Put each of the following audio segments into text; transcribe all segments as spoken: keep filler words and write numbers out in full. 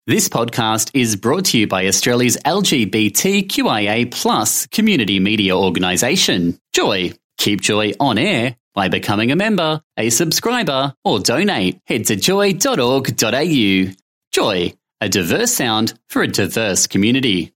This podcast is brought to you by Australia's L G B T Q I A plus community media organisation, Joy. Keep Joy on air by becoming a member, a subscriber, or donate. Head to joy dot org dot a u. Joy, a diverse sound for a diverse community.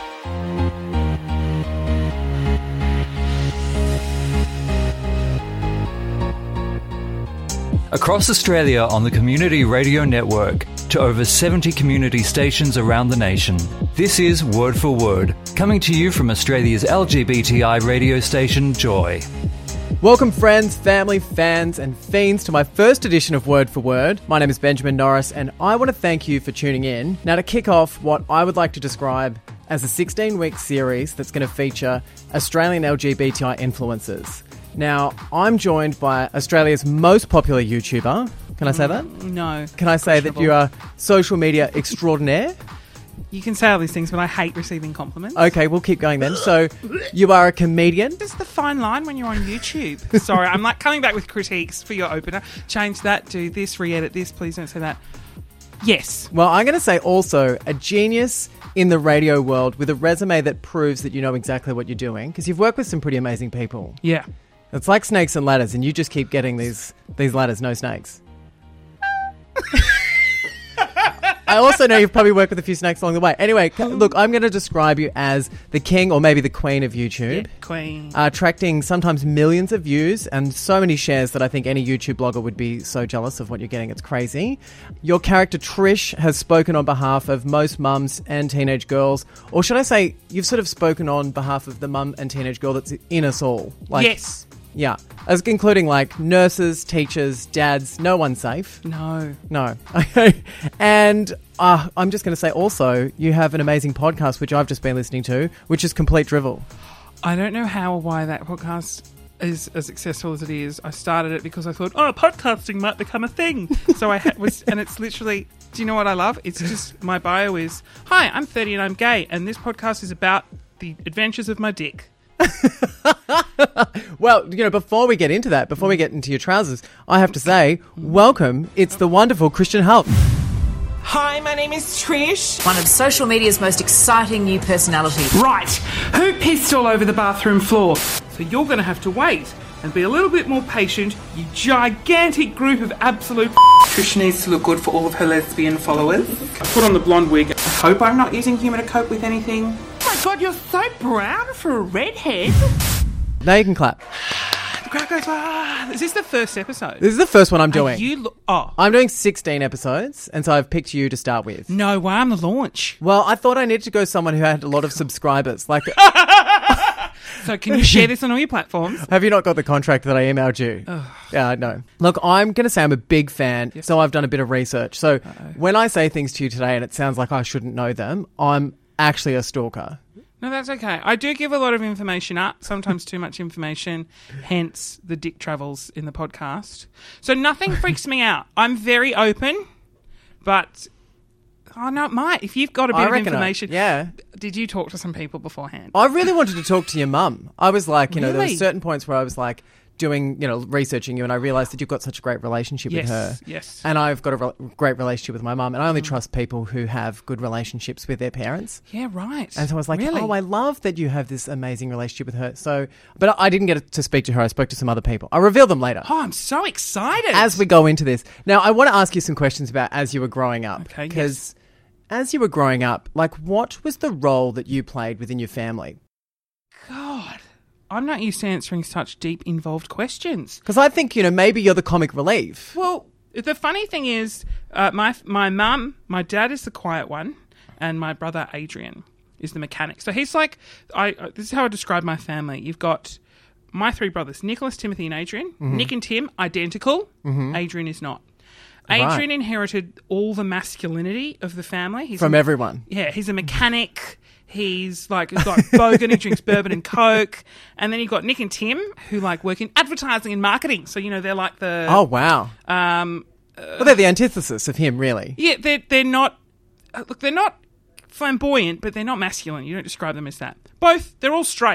Across Australia on the Community Radio Network to over seventy community stations around the nation. This is Word for Word, coming to you from Australia's L G B T I radio station, Joy. Welcome friends, family, fans and fiends to my first edition of Word for Word. My name is Benjamin Norris and I want to thank you for tuning in. Now to kick off what I would like to describe as a sixteen-week series that's going to feature Australian L G B T I influencers. Now, I'm joined by Australia's most popular YouTuber. Can I say that? No. Can I say that you are social media extraordinaire? You can say all these things, but I hate receiving compliments. Okay, we'll keep going then. So, you are a comedian. This is the fine line when you're on YouTube. Sorry, I'm like coming back with critiques for your opener. Change that, do this, re-edit this, please don't say that. Yes. Well, I'm going to say also a genius in the radio world with a resume that proves that you know exactly what you're doing, because you've worked with some pretty amazing people. Yeah. It's like snakes and ladders, and you just keep getting these these ladders, no snakes. I also know you've probably worked with a few snakes along the way. Anyway, look, I'm going to describe you as the king or maybe the queen of YouTube. Yeah, queen. Uh, attracting sometimes millions of views and so many shares that I think any YouTube blogger would be so jealous of what you're getting. It's crazy. Your character Trish has spoken on behalf of most mums and teenage girls. Or should I say, you've sort of spoken on behalf of the mum and teenage girl that's in us all. Like, yes. Yeah, as including like nurses, teachers, dads, no one's safe. No. No. Okay. And uh, I'm just going to say also, you have an amazing podcast, which I've just been listening to, which is Complete Drivel. I don't know how or why that podcast is as successful as it is. I started it because I thought, oh, podcasting might become a thing. So I ha- was, and it's literally, do you know what I love? It's just, my bio is, hi, I'm thirty and I'm gay, and this podcast is about the adventures of my dick. Well, you know, before we get into that, before we get into your trousers, I have to say, welcome. It's the wonderful Christian Hulk. Hi, my name is Trish. One of social media's most exciting new personalities. Right. Who pissed all over the bathroom floor? So you're going to have to wait and be a little bit more patient, you gigantic group of absolute Trish needs to look good for all of her lesbian followers. I put on the blonde wig. I hope I'm not using humour to cope with anything. Oh my God, you're so brown for a redhead. Now you can clap. The crowd goes, ah. Is this the first episode? This is the first one I'm doing. Are you lo- oh. I'm doing sixteen episodes, and so I've picked you to start with. No way, I'm the launch. Well, I thought I needed to go someone who had a lot of subscribers. Like, so can you share this on all your platforms? Have you not got the contract that I emailed you? Yeah, no. Look, I'm going to say I'm a big fan, yes. So I've done a bit of research. So Uh-oh. when I say things to you today and it sounds like I shouldn't know them, I'm actually a stalker. No, that's okay. I do give a lot of information up, sometimes too much information, hence the dick travels in the podcast. So nothing freaks me out. I'm very open, but... Oh, no, it might. If you've got a bit I of reckon information... I, yeah. Did you talk to some people beforehand? I really wanted to talk to your mum. I was like, you know, really? there were certain points where I was like doing, you know, researching you, and I realised that you've got such a great relationship yes, with her. Yes, And I've got a re- great relationship with my mum, and I only mm. trust people who have good relationships with their parents. Yeah, right. And so I was like, really? oh, I love that you have this amazing relationship with her. So, but I didn't get to speak to her. I spoke to some other people. I'll reveal them later. Oh, I'm so excited. As we go into this. Now, I want to ask you some questions about as you were growing up. Okay, Because yes. as you were growing up, like, what was the role that you played within your family? God, I'm not used to answering such deep, involved questions. Because I think, you know, maybe you're the comic relief. Well, the funny thing is, uh, my my mum, my dad is the quiet one, and my brother Adrian is the mechanic. So he's like, I. Uh, this is how I describe my family. You've got my three brothers, Nicholas, Timothy, and Adrian. Mm-hmm. Nick and Tim, identical. Mm-hmm. Adrian is not. Adrian right. inherited all the masculinity of the family. He's From a, everyone. Yeah, he's a mechanic. He's like, he's got bogan, he drinks bourbon and Coke. And then you've got Nick and Tim, who like work in advertising and marketing. So, you know, they're like the... Oh, wow. Um, uh, well, they're the antithesis of him, really. Yeah, they're, they're not... Uh, look, they're not flamboyant, but they're not masculine. You don't describe them as that. Both, they're all straight.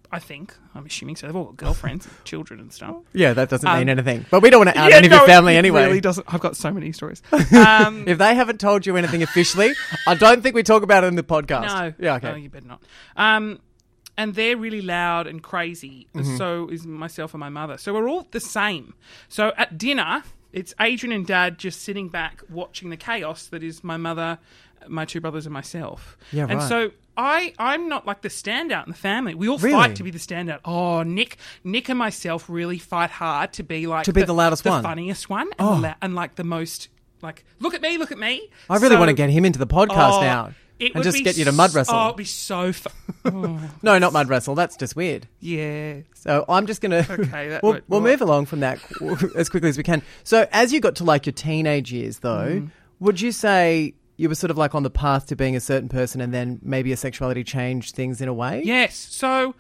I think. I'm assuming so. They've all got girlfriends and children and stuff. Yeah, that doesn't mean Um, anything. But we don't want to out Yeah, any of no, your family it anyway. really doesn't. I've got so many stories. Um, If they haven't told you anything officially, I don't think we talk about it in the podcast. no. Yeah, okay. No, you better not. Um, and they're really loud and crazy. Mm-hmm. So is myself and my mother. So we're all the same. So at dinner, it's Adrian and Dad just sitting back watching the chaos that is my mother, my two brothers, and myself. Yeah, And right. so I, I'm not like the standout in the family. We all Really? fight to be the standout. Oh, Nick, Nick and myself really fight hard to be like To be the loudest the one. funniest one, and, Oh. the la- and like the most like look at me, look at me. I really So- want to get him into the podcast Oh, now. It And would just be get you to mud s- wrestle. Oh, it'd be so fun. No, not mud wrestle. That's just weird. Yeah. So I'm just going to... Okay, that we'll would- we'll well- move along from that as quickly as we can. So as you got to like your teenage years, though, Mm-hmm. would you say you were sort of like on the path to being a certain person and then maybe your sexuality changed things in a way? Yes. So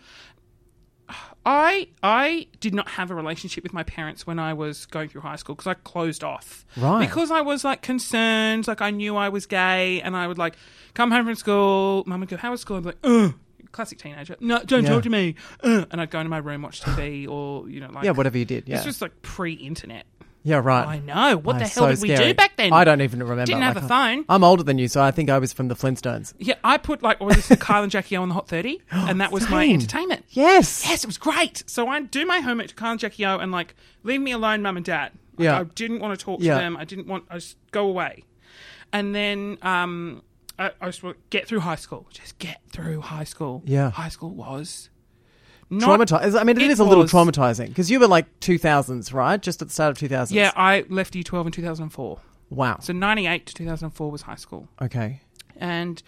I I did not have a relationship with my parents when I was going through high school because I closed off. Right. Because I was like concerned, like I knew I was gay, and I would like come home from school. Mum would go, "How was school?" I'd be like, "Ugh." Classic teenager. No, don't Yeah. talk to me. Ugh. And I'd go into my room, watch T V, or you know, like Yeah, whatever you did. Yeah. This was like pre-internet. Yeah, right. I know. What Oh, the it's hell so did we scary. do back then? I don't even remember. Didn't have Like, a phone. I'm older than you, so I think I was from the Flintstones. Yeah, I put like, what was this, Kyle and Jackie O on the Hot thirty, and that was my Same. entertainment. Yes. Yes, it was great. So I do my homework to Kyle and Jackie O and like, leave me alone, Mum and Dad. Like, Yeah. I didn't want to talk Yeah. to them. I didn't want, I just go away. And then um, I, I just want to get through high school. Just get through high school. Yeah. High school was not... Traumatizing. I mean, it it is a little was- traumatizing because you were like two thousands, right? Just at the start of two thousands. Yeah, I left Year twelve in two thousand four. Wow. So ninety-eight to two thousand four was high school. Okay. And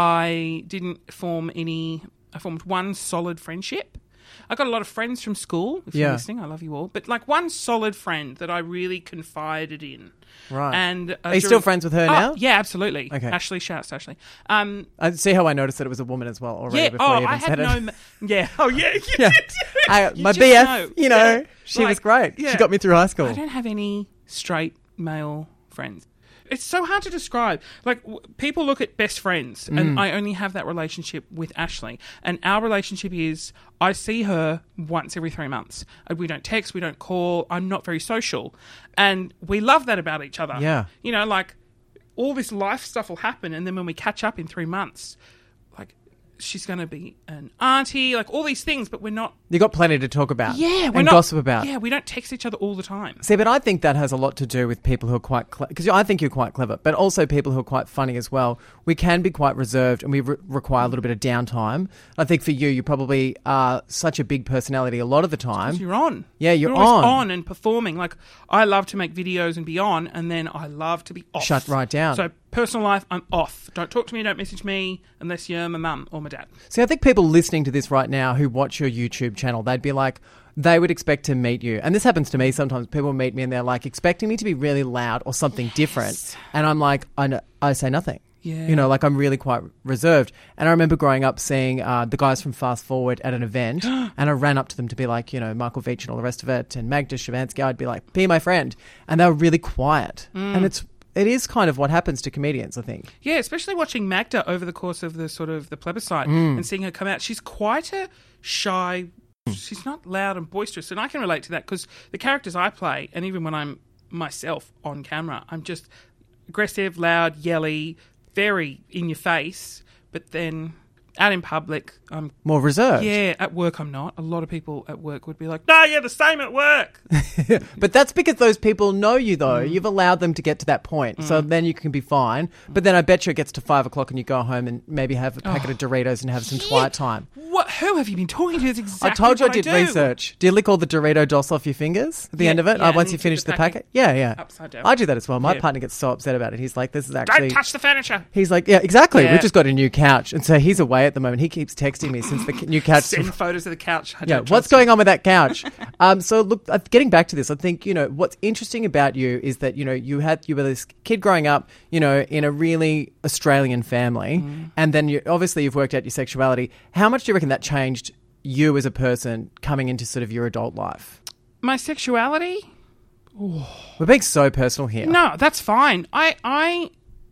I didn't form any. I formed one solid friendship. I got a lot of friends from school. If Yeah. you're listening, I love you all. But like one solid friend that I really confided in. Right. And uh, Are you still during- friends with her Oh, now? Yeah, absolutely. Okay. Ashley, shouts to Ashley. Um, I see how I noticed that it was a woman as well already yeah. before Oh, you even I said had it. no. ma- Yeah. Oh, yeah. You Yeah. did. I, You my just B F, know. you know, Yeah. she Like, was great. yeah. She got me through high school. I don't have any straight male friends. It's so hard to describe. Like, w- people look at best friends, Mm. and I only have that relationship with Ashley. And our relationship is I see her once every three months. Uh, We don't text, we don't call. I'm not very social. And we love that about each other. Yeah. You know, like, all this life stuff will happen, and then when we catch up in three months, like, she's going to be an auntie, like, all these things, but we're not. You got plenty to talk about. Yeah, we're and not. gossip about. Yeah, we don't text each other all the time. See, but I think that has a lot to do with people who are quite clever. Because I think you're quite clever, but also people who are quite funny as well. We can be quite reserved and we re- require a little bit of downtime. I think for you, you probably are such a big personality a lot of the time. You're on. Yeah, you're always on. on and performing. Like, I love to make videos and be on, and then I love to be off. Shut right down. So, personal life, I'm off. Don't talk to me, don't message me, unless you're my mum or my dad. See, I think people listening to this right now who watch your YouTube channel, they'd be like, they would expect to meet you. And this happens to me sometimes. People meet me and they're like expecting me to be really loud or something different. And I'm like, I, know, I say nothing. Yeah. You know, like I'm really quite reserved. And I remember growing up seeing uh, the guys from Fast Forward at an event and I ran up to them to be like, you know, Michael Veitch and all the rest of it and Magda Shavansky. I'd be like, be my friend. And they were really quiet. Mm. And it's it is kind of what happens to comedians, I think. Yeah, especially watching Magda over the course of the sort of the plebiscite Mm. and seeing her come out. She's quite a shy. She's not loud and boisterous, and I can relate to that because the characters I play, and even when I'm myself on camera, I'm just aggressive, loud, yelly, very in your face. But then out in public, I'm More reserved. yeah. At work, I'm not. A lot of people at work would be like, "No, you're the same at work." But that's because those people know you, though. Mm. You've allowed them to get to that point. So then you can be fine. But then I bet you it gets to five o'clock and you go home and maybe have a packet of Doritos and have some quiet time. What? Who have you been talking to? That's exactly I told you I what did do. research. Do you lick all the Dorito dots off your fingers at the Yeah, end of it? yeah, uh, once and you you finish keep the the packet? packet Yeah, yeah. upside down. I do that as well. My Yeah. partner gets so upset about it. He's like, this is actually... Don't touch the furniture. He's like, yeah, exactly. Yeah. We've just got a new couch. And so he's away at the moment. He keeps texting me since the new couch... Send photos of the couch. I Yeah, don't what's trust going on with that couch? um, so look, uh, getting back to this, I think, you know, what's interesting about you is that, you know, you had, you were this kid growing up, you know, in a really Australian family. Mm. And then you, obviously you've worked out your sexuality. How much do you reckon that changed you as a person coming into sort of your adult life? My sexuality? We're being so personal here. No, that's fine. I, I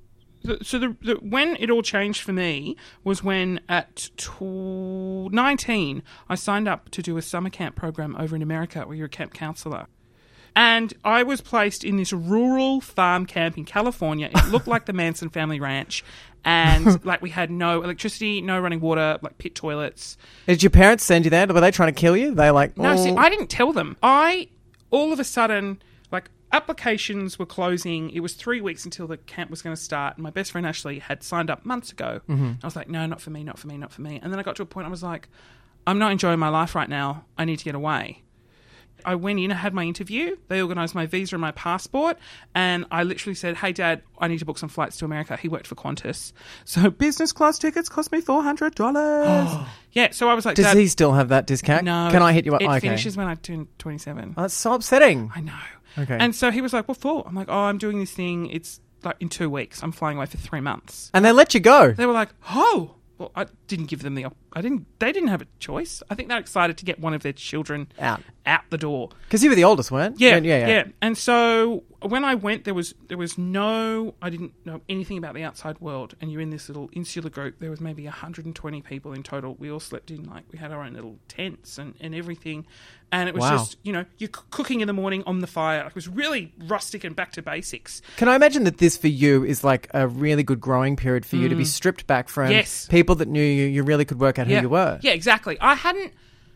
the, so the, the when it all changed for me was when at tw- nineteen I signed up to do a summer camp program over in America where you're a camp counselor. And I was placed in this rural farm camp in California. It looked like the Manson family ranch. And like we had no electricity, no running water, like pit toilets. Did your parents send you there? Were they trying to kill you? They like, No, oh. see, I didn't tell them. I, all of a sudden, like applications were closing. It was three weeks until the camp was going to start. And my best friend Ashley had signed up months ago. Mm-hmm. I was like, no, not for me, not for me, not for me. And then I got to a point I was like, I'm not enjoying my life right now. I need to get away. I went in, I had my interview, they organised my visa and my passport, and I literally said, hey, Dad, I need to book some flights to America. He worked for Qantas. So business class tickets cost me four hundred dollars. Yeah, so I was like, Does Dad, he still have that discount? No. Can I hit you up? It okay. finishes when I turn twenty-seven. Oh, that's so upsetting. I know. Okay. And so he was like, what for? I'm like, oh, I'm doing this thing. It's like in two weeks. I'm flying away for three months. And they let you go. They were like, oh. Well, I didn't give them the... Op- I didn't. They didn't have a choice. I think they're excited to get one of their children Out. out the door. Because you were the oldest, weren't you? Yeah, yeah, yeah, yeah. And so when I went, there was there was no... I didn't know anything about the outside world. And you're in this little insular group. There was maybe one hundred twenty people in total. We all slept in, like, we had our own little tents and, and everything. And it was Wow. just, you know, you're c- cooking in the morning on the fire. Like, it was really rustic and back to basics. Can I imagine that this for you is like a really good growing period for you to be stripped back from Yes. people that knew you, you really could work out yeah. who you were? Yeah, exactly. I hadn't...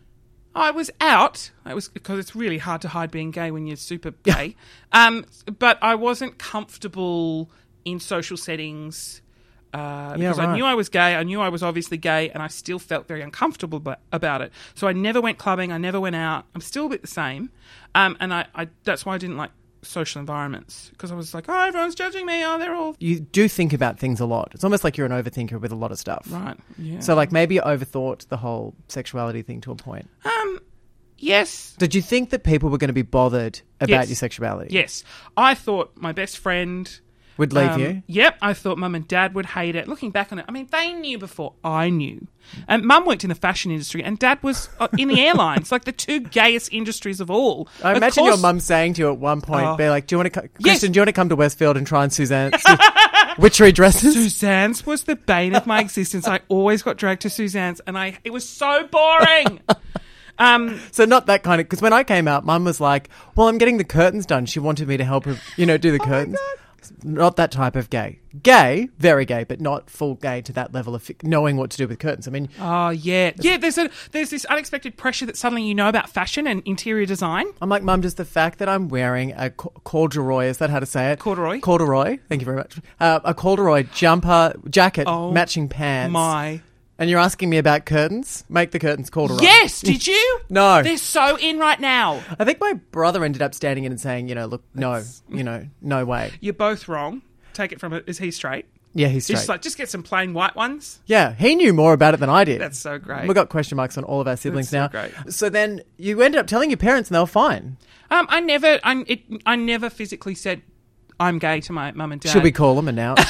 I was out. It was because it's really hard to hide being gay when you're super gay. um, but I wasn't comfortable in social settings uh, because right. I knew I was gay. I knew I was obviously gay, and I still felt very uncomfortable b- about it. So I never went clubbing. I never went out. I'm still a bit the same, um, and I, I that's why I didn't like social environments, because I was like, oh, everyone's judging me. Oh, they're all You do think about things a lot. It's almost like you're an overthinker with a lot of stuff. right. Yeah. So like maybe you overthought the whole sexuality thing to a point. um, yes. Did you think that people were going to be bothered about Yes. your sexuality? Yes. I thought my best friend Would leave um, you? Yep. I thought Mum and Dad would hate it. Looking back on it, I mean, they knew before I knew. And Mum worked in the fashion industry and Dad was uh, in the airlines, like the two gayest industries of all. I Of imagine course- your mum saying to you at one point, Oh. be like, do you want to, co- Yes. Kristen, do you want to come to Westfield and try on Suzanne, Su- witchery dresses? Suzanne's was the bane of my existence. I always got dragged to Suzanne's and I it was so boring. Um, So not that kind of, because when I came out, Mum was like, well, I'm getting the curtains done. She wanted me to help her, you know, do the curtains. Not that type of gay. Gay, very gay, but not full gay to that level of fi- knowing what to do with curtains. I mean, oh yeah, yeah. There's a there's this unexpected pressure that suddenly you know about fashion and interior design. I'm like, Mum, just the fact that I'm wearing a co- corduroy, is that how to say it? Corduroy. Corduroy, thank you very much. Uh, a corduroy jumper, jacket, Oh, matching pants. My And you're asking me about curtains? Make the curtains corduroy. yes, did you? No. They're so in right now. I think my brother ended up standing in and saying, you know, look, no, you know, no way. You're both wrong. Take it from it. Is he straight? Yeah, he's He's straight. just like, just get some plain white ones. Yeah, he knew more about it than I did. That's so great. We've got question marks on all of our siblings That's so now. great. So then you ended up telling your parents and they were fine. Um, I never, I, it, I never physically said I'm gay to my mum and dad. Should we call them and now?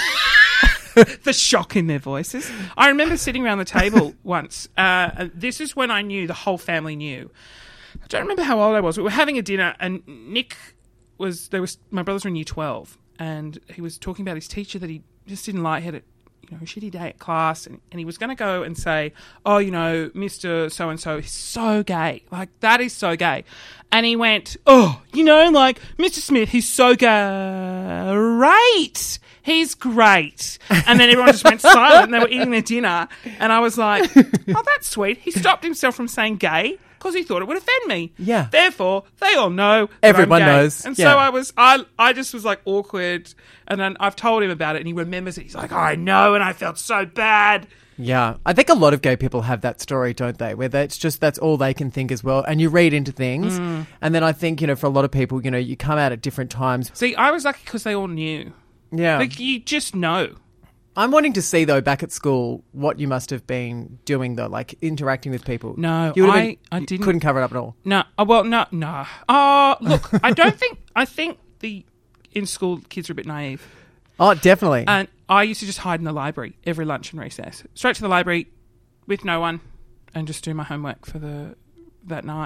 The shock in their voices. I remember sitting around the table once. Uh, and this is when I knew, the whole family knew. I don't remember how old I was. We were having a dinner, and Nick was there. Was my brothers were in year twelve, and he was talking about his teacher that he just didn't like. He had a you know a shitty day at class, and, and he was going to go and say, "Oh, you know, Mister So and So is so gay. Like that is so gay." And he went, "Oh, you know, like Mister Smith, he's so gay. Right." He's great. And then everyone just went silent and they were eating their dinner. And I was like, oh, that's sweet. He stopped himself from saying gay because he thought it would offend me. Yeah. Therefore, they all know that Everyone I'm gay. knows. And Yeah. so I was, I, I just was like awkward. And then I've told him about it and he remembers it. He's like, I know. And I felt so bad. Yeah. I think a lot of gay people have that story, don't they? Where that's just, that's all they can think as well. And you read into things. Mm. And then I think, you know, for a lot of people, you know, you come out at different times. See, I was lucky because they all knew. Yeah. Like, you just know. I'm wanting to see, though, back at school, what you must have been doing, though, like interacting with people. No, you would have I- been- I you didn't- couldn't cover it up at all. No, oh, well, no, no. Oh, look, I don't think, I think the in school kids are a bit naive. Oh, definitely. And I used to just hide in the library every lunch and recess. Straight to the library with no one and just do my homework for the that night.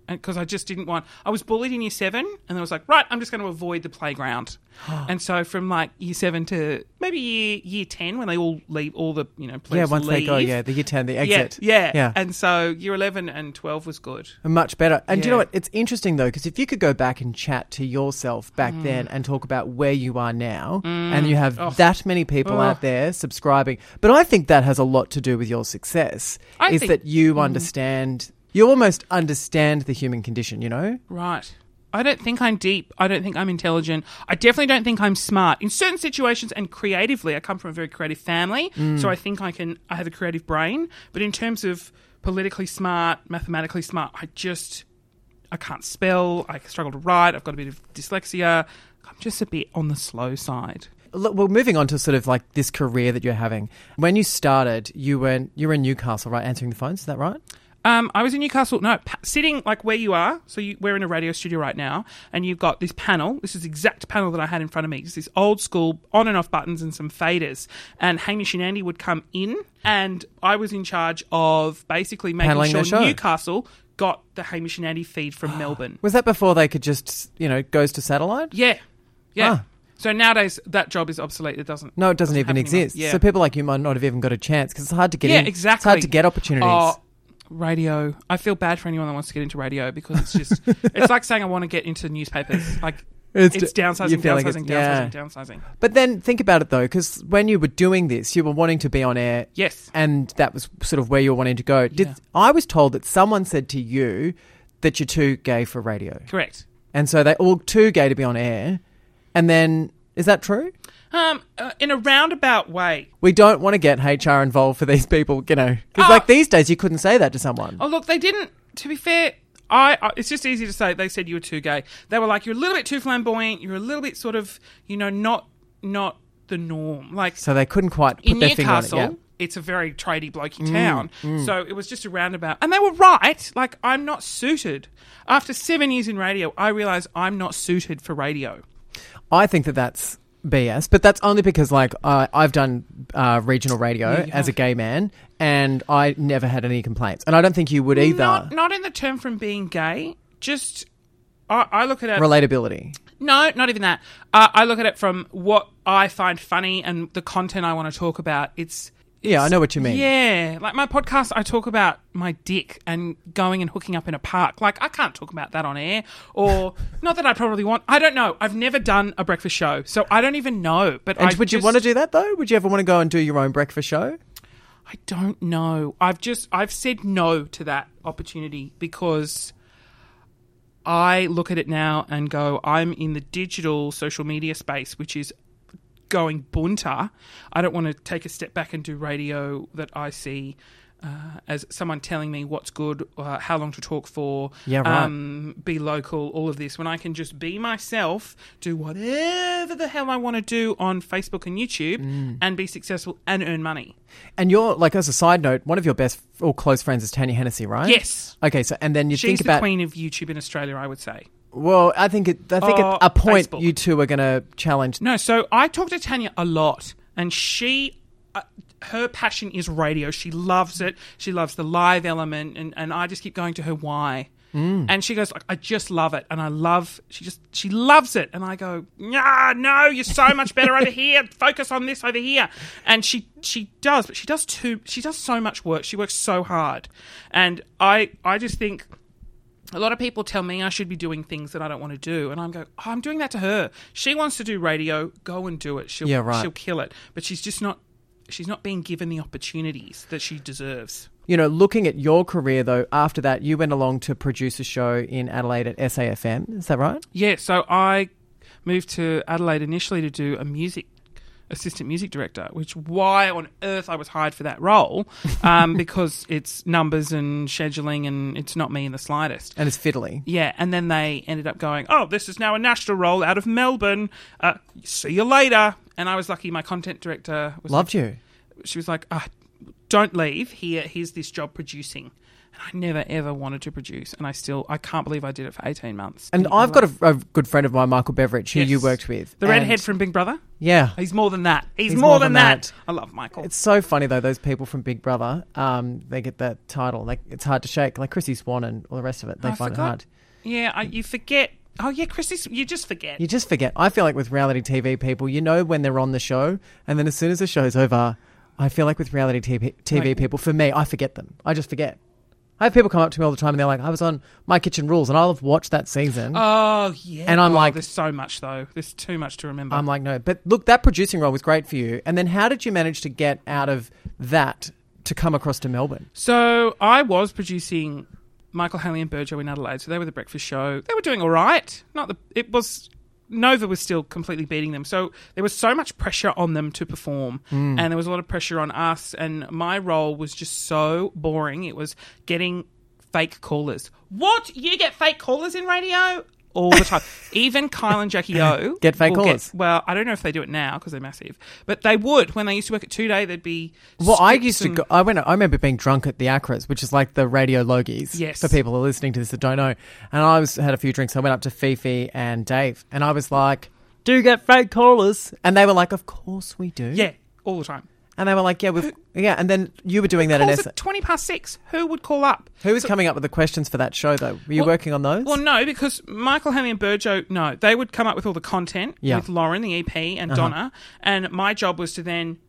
because I just didn't want. I was bullied in year seven, and I was like, right, I'm just going to avoid the playground. And so from like year seven to maybe year year ten, when they all leave, all the you know players Yeah, once leave, they go, yeah, the year ten, the yeah, exit. yeah, Yeah. And so year eleven and twelve was good. Much better. And do you know Yeah. what? It's interesting, though, because if you could go back and chat to yourself back Mm. then and talk about where you are now, and you have Oh. that many people Oh. out there subscribing. But I think that has a lot to do with your success, I is think- that you understand, you almost understand the human condition, you know? Right. I don't think I'm deep. I don't think I'm intelligent. I definitely don't think I'm smart. In certain situations and creatively, I come from a very creative family, so I think I can. I have a creative brain. But in terms of politically smart, mathematically smart, I just I can't spell. I struggle to write. I've got a bit of dyslexia. I'm just a bit on the slow side. Look, well, moving on to sort of like this career that you're having. When you started, you were you were in Newcastle, right, answering the phones. Is that right? Um, I was in Newcastle, no, pa- sitting like where you are. So you, we're in a radio studio right now, and you've got this panel. This is the exact panel that I had in front of me. It's this old school on and off buttons and some faders. And Hamish and Andy would come in, and I was in charge of basically making Paneling their sure show. Newcastle got the Hamish and Andy feed from Melbourne. Was that before they could just, you know, goes to satellite? Yeah, yeah. Ah. So nowadays that job is obsolete. It doesn't. No, it doesn't even happen anymore. exist. Yeah. So people like you might not have even got a chance because it's hard to get Yeah, in. exactly. It's hard to get opportunities. Oh, radio. I feel bad for anyone that wants to get into radio because it's just, it's like saying I want to get into newspapers. Like, It's it's, d- downsizing, you feel like downsizing, it's- yeah. downsizing, downsizing. But then think about it though, because when you were doing this, you were wanting to be on air. Yes. And that was sort of where you were wanting to go. Did Yeah. I was told that someone said to you that you're too gay for radio. Correct. And so they all too gay to be on air. And then, is that true? Um, uh, in a roundabout way. We don't want to get H R involved for these people, you know. Because Oh. like these days, you couldn't say that to someone. Oh, look, they didn't, to be fair, I, I it's just easy to say they said you were too gay. They were like, you're a little bit too flamboyant, you're a little bit sort of, you know, not not the norm. Like, So they couldn't quite put in their finger on it. Newcastle, Yeah. it's a very tradie blokey town. So it was just a roundabout. And they were right. Like, I'm not suited. After seven years in radio, I realised I'm not suited for radio. I think that that's B S, but that's only because like uh, I've done uh, regional radio Yeah, you as a have. gay man, and I never had any complaints, and I don't think you would either. Not, not in the term from being gay. Just, I, I look at it... Relatability. No, not even that. Uh, I look at it from what I find funny and the content I want to talk about. It's... Yeah, I know what you mean. Yeah, like my podcast, I talk about my dick and going and hooking up in a park. Like, I can't talk about that on air, or not that I probably want. I don't know. I've never done a breakfast show, so I don't even know. But And I would you just- want to do that though? Would you ever want to go and do your own breakfast show? I don't know. I've just I've said no to that opportunity because I look at it now and go, I'm in the digital social media space, which is going bunter. I don't want to take a step back and do radio that I see uh, as someone telling me what's good, uh, how long to talk for, Yeah, right. um, be local, all of this, when I can just be myself, do whatever the hell I want to do on Facebook and YouTube Mm. and be successful and earn money. And you're like, as a side note, one of your best or close friends is Tanya Hennessy, right? Yes. Okay, so and then you She's think the about. queen of YouTube in Australia, I would say. Well, I think it, I think Oh, at a point Facebook. you two are going to challenge. No, so I talk to Tanya a lot, and she, uh, her passion is radio. She loves it. She loves the live element, and, and I just keep going to her why. Mm. And she goes, like, I just love it, and I love. She just she loves it, and I go, nah, no, you're so much better over here. Focus on this over here, and she she does, but she does too. She does so much work. She works so hard, and I I just think. A lot of people tell me I should be doing things that I don't want to do, and I'm going, oh, I'm doing that to her. She wants to do radio, go and do it. She'll, Yeah, right. she'll kill it. But she's just not, she's not being given the opportunities that she deserves. You know, looking at your career though, after that you went along to produce a show in Adelaide at S A F M. Is that right? Yeah, so I moved to Adelaide initially to do a music assistant music director, which why on earth I was hired for that role, um, because it's numbers and scheduling and it's not me in the slightest. And it's fiddly. Yeah, and then they ended up going, oh, this is now a national role out of Melbourne. Uh, see you later. And I was lucky my content director was Loved like, you. She was like, ah, don't leave. Here, here's this job producing. I never, ever wanted to produce, and I still, I can't believe I did it for eighteen months. And I've got a, a good friend of mine, Michael Beveridge, who Yes. you worked with. The and- redhead from Big Brother? Yeah. He's more than that. He's, He's more, more than, than that. that. I love Michael. It's so funny, though, those people from Big Brother, um, they get that title. Like, it's hard to shake. Like Chrissy Swan and all the rest of it, they I find forgot. it hard. Yeah, I, you forget. Oh, yeah, Christy, you just forget. You just forget. I feel like with reality T V people, you know when they're on the show, and then as soon as the show's over, I feel like with reality T V, T V Like- people, for me, I forget them. I just forget. I have people come up to me all the time and they're like, I was on My Kitchen Rules and I'll have watched that season. Oh, yeah. And I'm Oh, like- There's so much, though. There's too much to remember. I'm like, no. But look, that producing role was great for you. And then how did you manage to get out of that to come across to Melbourne? So I was producing Michael Haley and Burjo in Adelaide. So they were the breakfast show. They were doing all right. Not the. It was Nova was still completely beating them. So there was so much pressure on them to perform, Mm. and there was a lot of pressure on us. And my role was just so boring. It was getting fake callers. What? You get fake callers in radio? All the time. Even Kyle and Jackie O Get fake will callers? well, I don't know if they do it now because they're massive, but they would when they used to work at Two Day. There'd be Well, I scripts used to and- go, I went, I remember being drunk at the Acras, which is like the radio Logies. Yes. For people who are listening to this that don't know. And I was had a few drinks. I went up to Fifi and Dave and I was like, do you get fake callers? And they were like, of course we do. Yeah, all the time. And they were like, yeah, we've, yeah. And then you were doing that in Calls S. at twenty past six. Who would call up? Who was coming up with the questions for that show, though? Were you Well- working on those? Well, no, because Michael, Haley and Burjo, no, they would come up with all the content Yeah. with Lauren, the E P, and Uh-huh. Donna, and my job was to then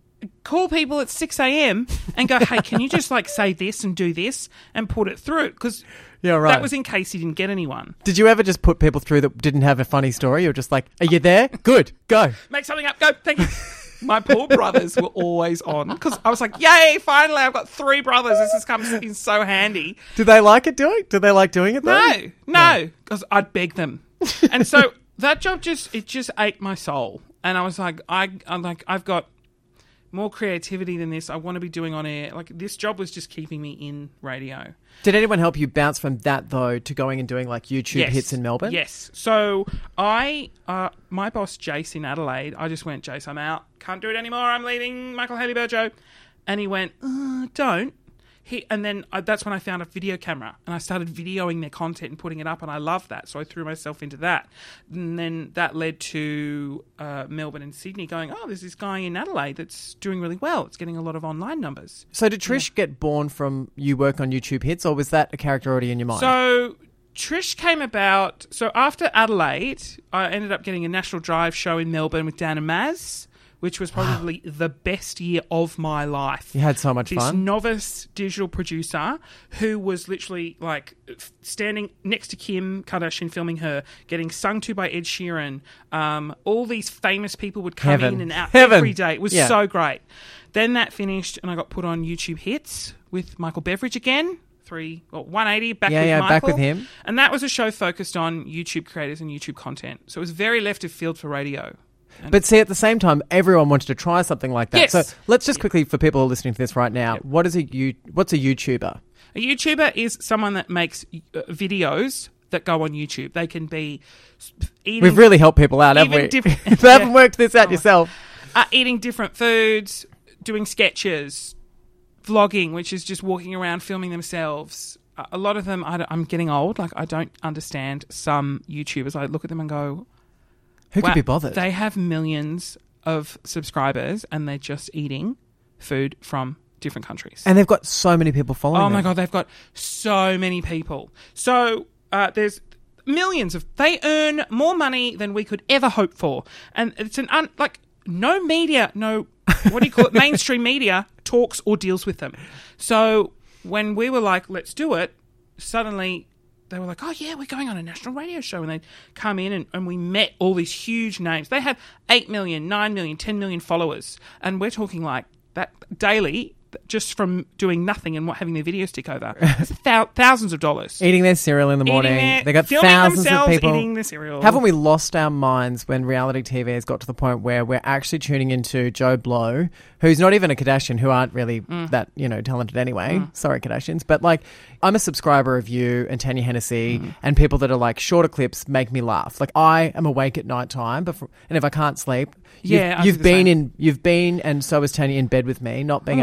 call people at six a.m. and go, hey, can you just like say this and do this and put it through? Because Yeah, right. that was in case he didn't get anyone. Did you ever just put people through that didn't have a funny story? You're just like, are you there? Good, go. Make something up, go, thank you. My poor brothers were always on because I was like, yay, finally, I've got three brothers. This has come in so handy. Do they like it doing? Do they like doing it though? No, no, because I'd beg them, and so that job just it just ate my soul. And I was like, I, I'm like, I've got more creativity than this. I want to be doing on air. Like this job was just keeping me in radio. Did anyone help you bounce from that though to going and doing like YouTube Yes. hits in Melbourne? Yes. So I, uh, my boss Jace in Adelaide, I just went, Jace, I'm out. Can't do it anymore. I'm leaving Michael Haley Burjo. And he went, uh, don't. He, and then I, that's when I found a video camera and I started videoing their content and putting it up, and I loved that. So I threw myself into that. And then that led to uh, Melbourne and Sydney going, oh, there's this guy in Adelaide that's doing really well. It's getting a lot of online numbers. So did Trish get born from you work on YouTube hits, or was that a character already in your mind? So Trish came about. So after Adelaide, I ended up getting a National Drive show in Melbourne with Dan and Maz, which was probably the best year of my life. You had so much this fun. novice digital producer who was literally like f- standing next to Kim Kardashian filming her, getting sung to by Ed Sheeran. Um, all these famous people would come Heaven. in and out Heaven. every day. It was Yeah. so great. Then that finished and I got put on YouTube Hits with Michael Beveridge again. Three, well, one eighty, back Yeah, with yeah, Michael. back with him. And that was a show focused on YouTube creators and YouTube content. So it was very left of field for radio. But see, at the same time, everyone wanted to try something like that. Yes. So let's just quickly, for people who are listening to this right now, what is a you? What's a YouTuber? A YouTuber is someone that makes uh, videos that go on YouTube. They can be eating, We've really helped people out, haven't even we? different- If they haven't Yeah. worked this out Oh. yourself. uh, eating different foods, doing sketches, vlogging, which is just walking around filming themselves. Uh, a lot of them, I don't- I'm getting old. Like I don't understand some YouTubers. I look at them and go, Who wow, could be bothered? They have millions of subscribers and they're just eating food from different countries. and they've got so many people following Oh them. my God, they've got so many people. So uh, there's millions of. They earn more money than we could ever hope for, and it's an un, like no media, no what do you call it? Mainstream media talks or deals with them. So when we were like, let's do it, suddenly they were like, oh yeah, we're going on a national radio show, and they'd come in and, and we met all these huge names. They have eight million, nine million, ten million followers, and we're talking like that daily. Just from doing nothing and not having their videos tick over, it's thou- thousands of dollars. Eating their cereal in the morning. Eating their- They got filming thousands of themselves people. eating their cereal. Haven't we lost our minds when reality T V has got to the point where we're actually tuning into Joe Blow, who's not even a Kardashian, who aren't really Mm. that, you know, talented anyway. Sorry, Kardashians. But like, I'm a subscriber of you and Tanya Hennessy Mm. and people that are like shorter clips make me laugh. Like, I am awake at night time, before, and if I can't sleep, you've, Yeah, I do you've the been same. in, you've been, and so is Tanya, in bed with me, not being Oh, able hello. to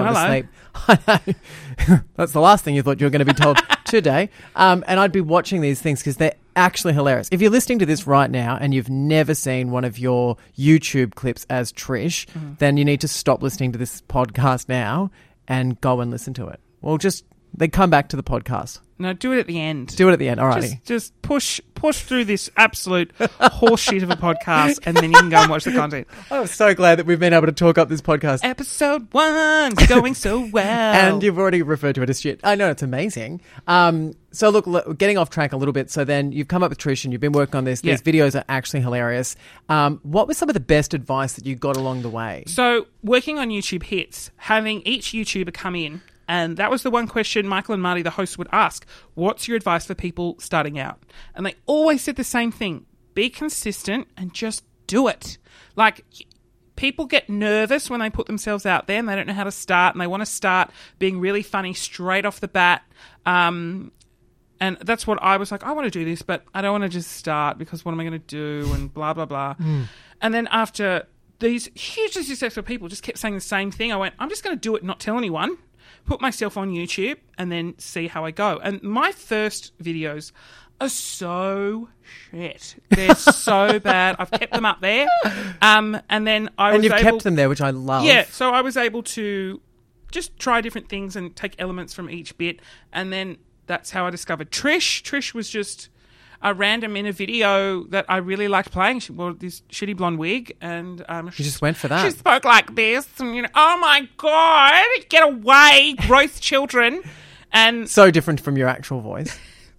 sleep. That's the last thing you thought you were going to be told today. Um, and I'd be watching these things because they're actually hilarious. If you're listening to this right now and you've never seen one of your YouTube clips as Trish, mm-hmm. then you need to stop listening to this podcast now and go and listen to it. Well, just then come back to the podcast. No, do it at the end. Do it at the end. All righty. Just, just push push through this absolute horseshit of a podcast, and then you can go and watch the content. I'm so glad that we've been able to talk up this podcast. Episode one's going so well. And you've already referred to it as shit. I know, it's amazing. Um, so look, look, getting off track a little bit. So then you've come up with Trish and you've been working on this. Yeah. These videos are actually hilarious. Um, what was some of the best advice that you got along the way? So working on YouTube Hits, having each YouTuber come in, and that was the one question Michael and Marty, the hosts, would ask. What's your advice for people starting out? And they always said the same thing. Be consistent and just do it. Like, people get nervous when they put themselves out there and they don't know how to start, and they want to start being really funny straight off the bat. Um, and that's what I was like, I want to do this, but I don't want to just start because what am I going to do and blah, blah, blah. Mm. And then after these hugely successful people just kept saying the same thing, I went, I'm just going to do it and not tell anyone. Put myself on YouTube and then see how I go. And my first videos are so shit. They're so bad. I've kept them up there. Um, and then I and was you've able... kept them there, which I love. Yeah, so I was able to just try different things and take elements from each bit. And then that's how I discovered Trish. Trish was just a random in a video that I really liked playing. She wore this shitty blonde wig, and um, you just went for that. She spoke like this, and you know, oh my god, get away, gross children, and so different from your actual voice.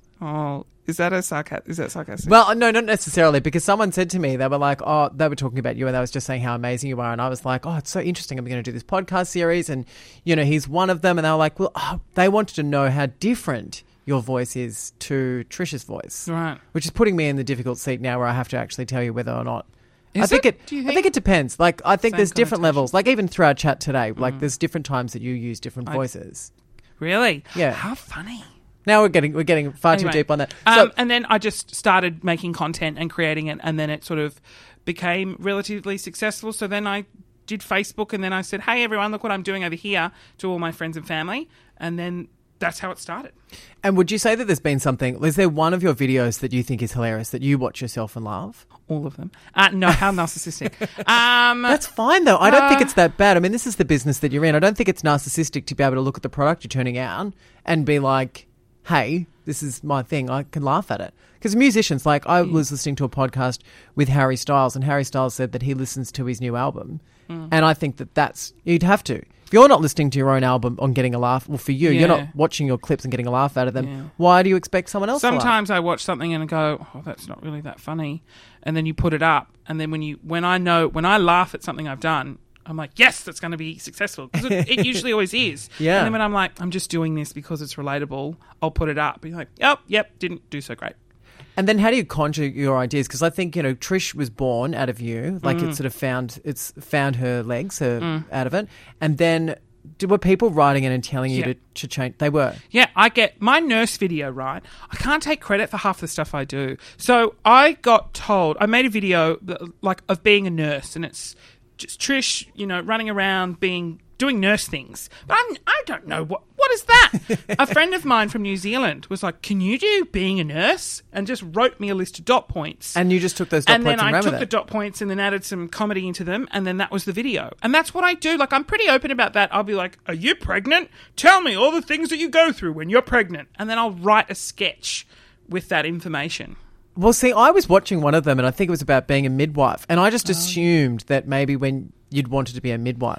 Oh, is that a sarcasm? Is that sarcastic? Well, no, not necessarily, because someone said to me, they were like, oh, they were talking about you, and they was just saying how amazing you are, and I was like, oh, it's so interesting. I'm going to do this podcast series, and you know, he's one of them, and they were like, well, oh, they wanted to know how different your voice is to Trish's voice, right? Which is putting me in the difficult seat now, where I have to actually tell you whether or not. Is I think it? it. Do you think? I think it depends. Like, I think Same there's different connotation. levels. Like, even through our chat today, like Mm. there's different times that you use different I- voices. Really? Yeah. How funny. Now we're getting we're getting far Anyway, too deep on that. Um, So, and then I just started making content and creating it, and then it sort of became relatively successful. So then I did Facebook, and then I said, hey, everyone, look what I'm doing over here to all my friends and family. And then that's how it started. and would you say that there's been something? Is there one of your videos that you think is hilarious that you watch yourself and laugh? All of them. Uh, no, how narcissistic. Um, That's fine, though. I don't think uh, it's that bad. I mean, this is the business that you're in. I don't think it's narcissistic to be able to look at the product you're turning out and be like, hey, this is my thing. I can laugh at it. Because musicians, like I was listening to a podcast with Harry Styles, and Harry Styles said that he listens to his new album. Mm. And I think that that's, you'd have to. If you're not listening to your own album on getting a laugh, well, for you, Yeah. you're not watching your clips and getting a laugh out of them. Yeah. Why do you expect someone else to laugh? Sometimes I watch something and I go, oh, that's not really that funny. And then you put it up. And then when you, when I know, when I laugh at something I've done, I'm like, yes, that's going to be successful. Because it, it usually always is. Yeah. And then when I'm like, I'm just doing this because it's relatable, I'll put it up. Be like, yep, yep, didn't do so great. And then how do you conjure your ideas? Because I think, you know, Trish was born out of you. Like Mm. it sort of found, it's found her legs her, out of it. And then do, were people writing in and telling you Yeah. to, to change? They were. Yeah, I get my nurse video, right? I can't take credit for half the stuff I do. So I got told, I made a video that, like of being a nurse, and it's just Trish, you know, running around being doing nurse things. But I'm, I don't know what what is that. A friend of mine from New Zealand was like, "Can you do being a nurse?" and just wrote me a list of dot points. And you just took those dot and points then and I ran took with the it. dot points and then added some comedy into them, and then that was the video. And that's what I do. Like, I'm pretty open about that. I'll be like, "Are you pregnant? Tell me all the things that you go through when you're pregnant," and then I'll write a sketch with that information. Well, see, I was watching one of them and I think it was about being a midwife. And I Oh. just assumed that maybe when you'd wanted to be a midwife.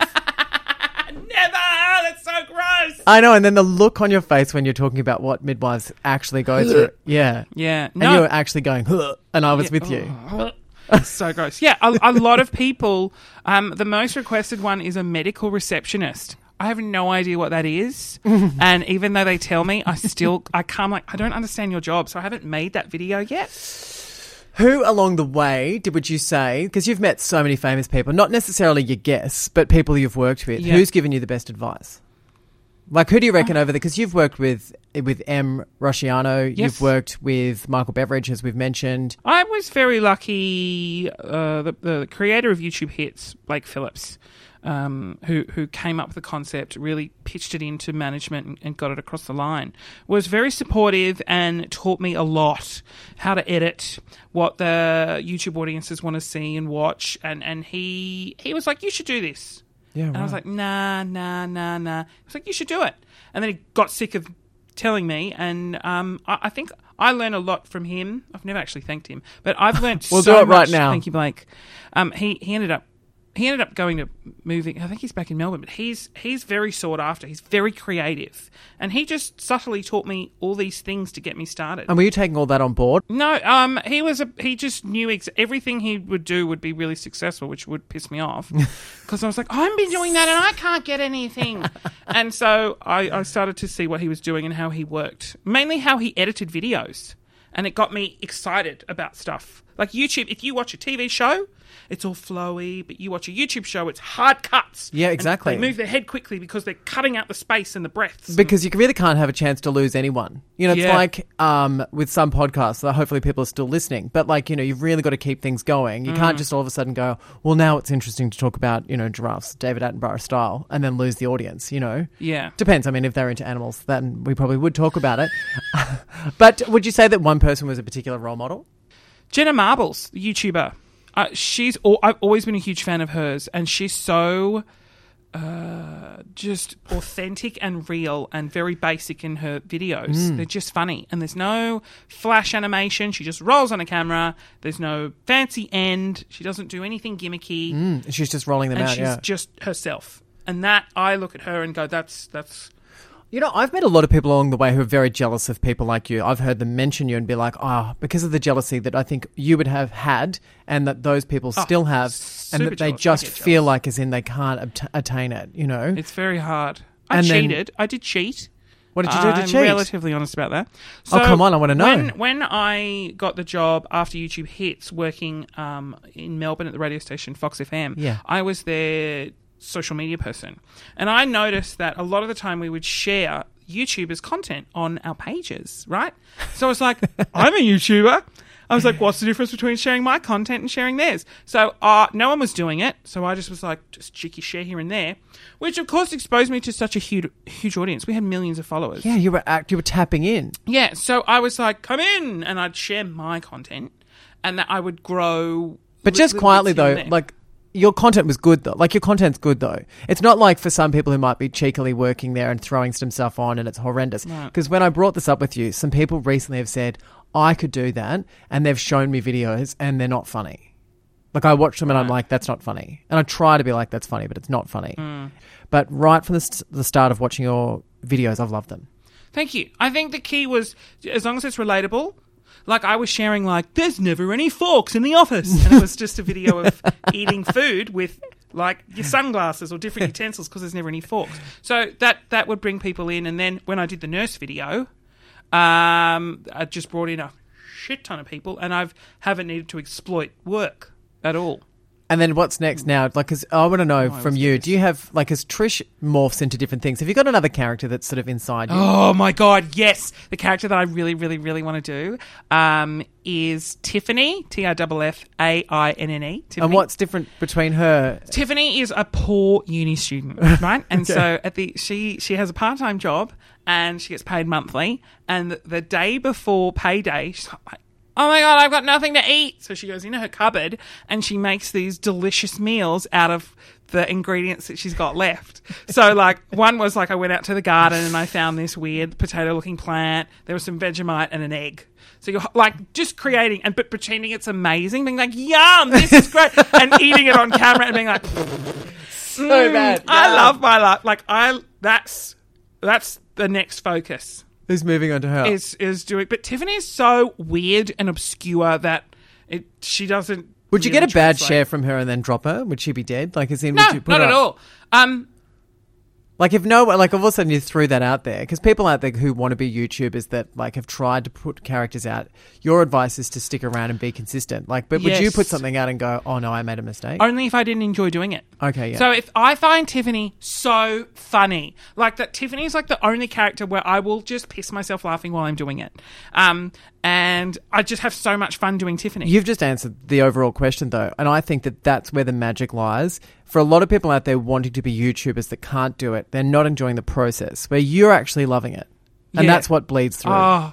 Never. That's so gross. I know. And then the look on your face when you're talking about what midwives actually go through. Yeah. Yeah. And No. you were actually going, "Huh," and I was Yeah. with you. Oh, so gross. Yeah, a, a lot of people. Um, the most requested one is a medical receptionist. I have no idea what that is, and even though they tell me, I still I can't. Like, I don't understand your job, so I haven't made that video yet. Who along the way did would you say, because you've met so many famous people, not necessarily your guests, but people you've worked with, Yeah. who's given you the best advice? Like, who do you reckon over there? Because you've worked with with M. Rusciano, Yes. you've worked with Michael Beveridge, as we've mentioned. I was very lucky. Uh, the, the creator of YouTube Hits, Blake Phillips, um, who who came up with the concept, really pitched it into management and, and got it across the line, was very supportive and taught me a lot how to edit, what the YouTube audiences want to see and watch, and, and he he was like, you should do this. Yeah, and I was right. like, nah, nah, nah, nah. He was like, you should do it. And then he got sick of telling me, and um, I, I think I learned a lot from him. I've never actually thanked him, but I've learned We'll so do it right much. now. Thank you, Blake. Um, he he ended up he ended up going to moving. I think he's back in Melbourne, but he's he's very sought after. He's very creative, and he just subtly taught me all these things to get me started. And were you taking all that on board? No, um, he was a, he just knew ex- everything he would do would be really successful, which would piss me off because I was like, I've been doing that and I can't get anything. And so I, I started to see what he was doing and how he worked, mainly how he edited videos, and it got me excited about stuff. Like YouTube, if you watch a T V show, it's all flowy, but you watch a YouTube show, it's hard cuts. Yeah, And exactly. they move their head quickly because they're cutting out the space and the breaths. Because you really can't have a chance to lose anyone. You know, it's Yeah. like um, with some podcasts, so hopefully people are still listening, but like, you know, you've really got to keep things going. You Mm. can't just all of a sudden go, well, now it's interesting to talk about, you know, giraffes, David Attenborough style, and then lose the audience, you know? Yeah. Depends. I mean, if they're into animals, then we probably would talk about it. But would you say that one person was a particular role model? Jenna Marbles, the YouTuber. Uh, she's. All, I've always been a huge fan of hers, and she's so uh, just authentic and real, and very basic in her videos. They're just funny, and there's no flash animation. She just rolls on a camera. There's no fancy end. She doesn't do anything gimmicky, Mm, she's just rolling them and out, she's yeah. just herself. And that I look at her and go, "That's that's." You know, I've met a lot of people along the way who are very jealous of people like you. I've heard them mention you and be like, oh, because of the jealousy that I think you would have had and that those people Oh, still have, and super that they jealous. I just get feel jealous. like as in they can't obt- attain it, you know? It's very hard. I And then- cheated. I did cheat. What did you do to I'm cheat? relatively honest about that. Oh, come on, I wanna know. When, when I got the job after YouTube Hits working um, in Melbourne at the radio station Fox F M, Yeah. I was their social media person. And I noticed that a lot of the time we would share YouTubers' content on our pages, right? So I was like, I'm a YouTuber. I was like, what's the difference between sharing my content and sharing theirs? So uh, no one was doing it. So I just was like, just cheeky share here and there, which of course exposed me to such a huge, huge audience. We had millions of followers. Yeah, you were act- you were tapping in. Yeah. So I was like, come in, and I'd share my content, and that I would grow. But li- just little quietly bits here though, and there. like your content was good though. Like your content's good though. It's not like for some people who might be cheekily working there and throwing some stuff on and it's horrendous. Because when I brought this up with you, some people recently have said, I could do that, and they've shown me videos and they're not funny. Like I watch them and I'm like, that's not funny. And I try to be like, that's funny, but it's not funny. Mm. But right from the, st- the start of watching your videos, I've loved them. Thank you. I think the key was, as long as it's relatable. Like I was sharing like, there's never any forks in the office. And it was just a video of eating food with like your sunglasses or different utensils because there's never any forks. So that, that would bring people in. And then when I did the nurse video, um, I just brought in a shit ton of people, and I've haven't needed to exploit work at all. And then what's next now? Like, 'cause I want to know I from was you, pissed. do you have, like, as Trish morphs into different things, have you got another character that's sort of inside you? Oh my God, yes. The character that I really, really, really want to do um, is Tiffany, T I F F A I N N E. Tiffany. And what's different between her? Tiffany is a poor uni student, right? And so at the she she has a part-time job and she gets paid monthly. And the, the day before payday, she's like, oh my God, I've got nothing to eat. So she goes into her cupboard and she makes these delicious meals out of the ingredients that she's got left. So like one was like I went out to the garden and I found this weird potato looking plant. There was some Vegemite and an egg. So you're like just creating and but pretending it's amazing, being like, yum, this is great. And eating it on camera and being like, So Mm, bad. I Yeah. love my life. Like I, that's that's the next focus Who's moving on to her? is is doing. But Tiffany is so weird and obscure that it she doesn't. Would you really get a bad translate. share from her and then drop her? Would she be dead? Like, as in, No, would you put not her at up- all. Um, Like, if no, like, all of a sudden you threw that out there, because people out there who want to be YouTubers that, like, have tried to put characters out, your advice is to stick around and be consistent. Like, but would you Yes. put something out and go, oh no, I made a mistake? only if I didn't enjoy doing it. Okay, yeah. So if I find Tiffany so funny, like that Tiffany's like the only character where I will just piss myself laughing while I'm doing it. Um, and I just have so much fun doing Tiffany. You've just answered the overall question, though, and I think that that's where the magic lies. for a lot of people out there wanting to be YouTubers that can't do it, they're not enjoying the process, where you're actually loving it. And Yeah. that's what bleeds through. Oh,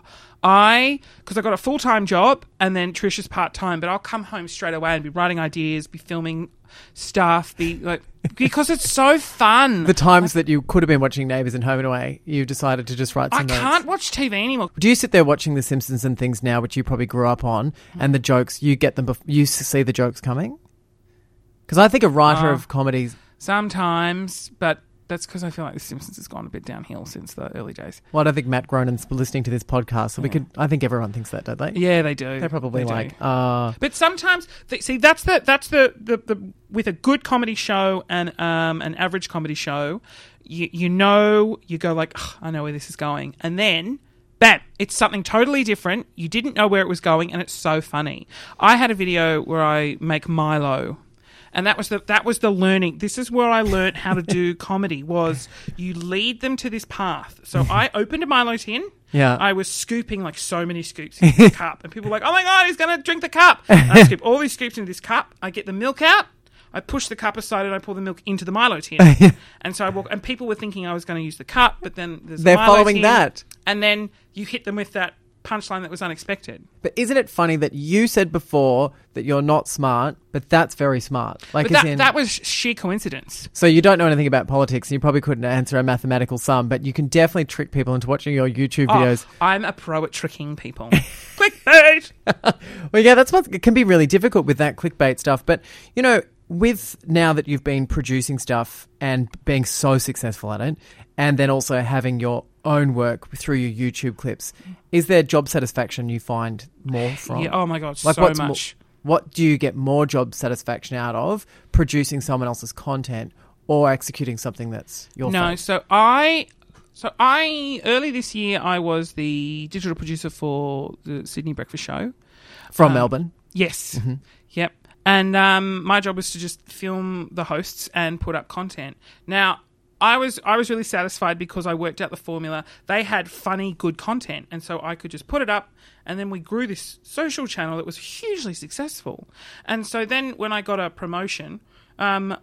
I, because I got a full-time job and then Trish is part-time, but I'll come home straight away and be writing ideas, be filming stuff, be like, because it's so fun. The times that you could have been watching Neighbours and Home and Away, you decided to just write some I notes. can't watch T V anymore. Do you sit there watching The Simpsons and things now, which you probably grew up on, and the jokes, you get them, bef- you see the jokes coming? Because I think a writer Oh. of comedies, Sometimes, but that's because I feel like The Simpsons has gone a bit downhill since the early days. well, I don't think Matt Groening's listening to this podcast, so we could, I think everyone thinks that, don't they? Yeah, they do. They're probably They do. like, uh, But sometimes, th- see, that's the that's the, the, the with a good comedy show and um, an average comedy show, you you know, you go like, "Ugh, I know where this is going, and then, bam, it's something totally different. You didn't know where it was going, and it's so funny. I had a video where I make Milo. And that was the that was the learning. This is where I learned how to do comedy. Was you lead them to this path. So I opened a Milo tin. Yeah. I was scooping like so many scoops into this cup, and people were like, "Oh my god, he's going to drink the cup!" And I scoop all these scoops into this cup. I get the milk out. I push the cup aside and I pour the milk into the Milo tin. And so I walk, and people were thinking I was going to use the cup, but then there's the They're Milo following tin, that. and then you hit them with that punchline that was unexpected. but isn't it funny that you said before that you're not smart, but that's very smart? Like, But as that, in, that was sheer coincidence. so you don't know anything about politics, and you probably couldn't answer a mathematical sum, but you can definitely trick people into watching your YouTube Oh, videos. I'm a pro at tricking people. Clickbait! Well, yeah, that's what it can be really difficult with that clickbait stuff. But, you know, with now that you've been producing stuff and being so successful at it, and then also having your own work through your YouTube clips, is there job satisfaction you find more from? Yeah, oh my God, Like, so what's much. More, what do you get more job satisfaction out of, producing someone else's content or executing something that's your No, fun? so I... So I... Early this year, I was the digital producer for the Sydney Breakfast Show. From um, Melbourne? Yes. Mm-hmm. Yep. And um, my job was to just film the hosts and put up content. Now, I was I was really satisfied because I worked out the formula. They had funny, good content, and so I could just put it up, and then we grew this social channel that was hugely successful. And so then when I got a promotion, um,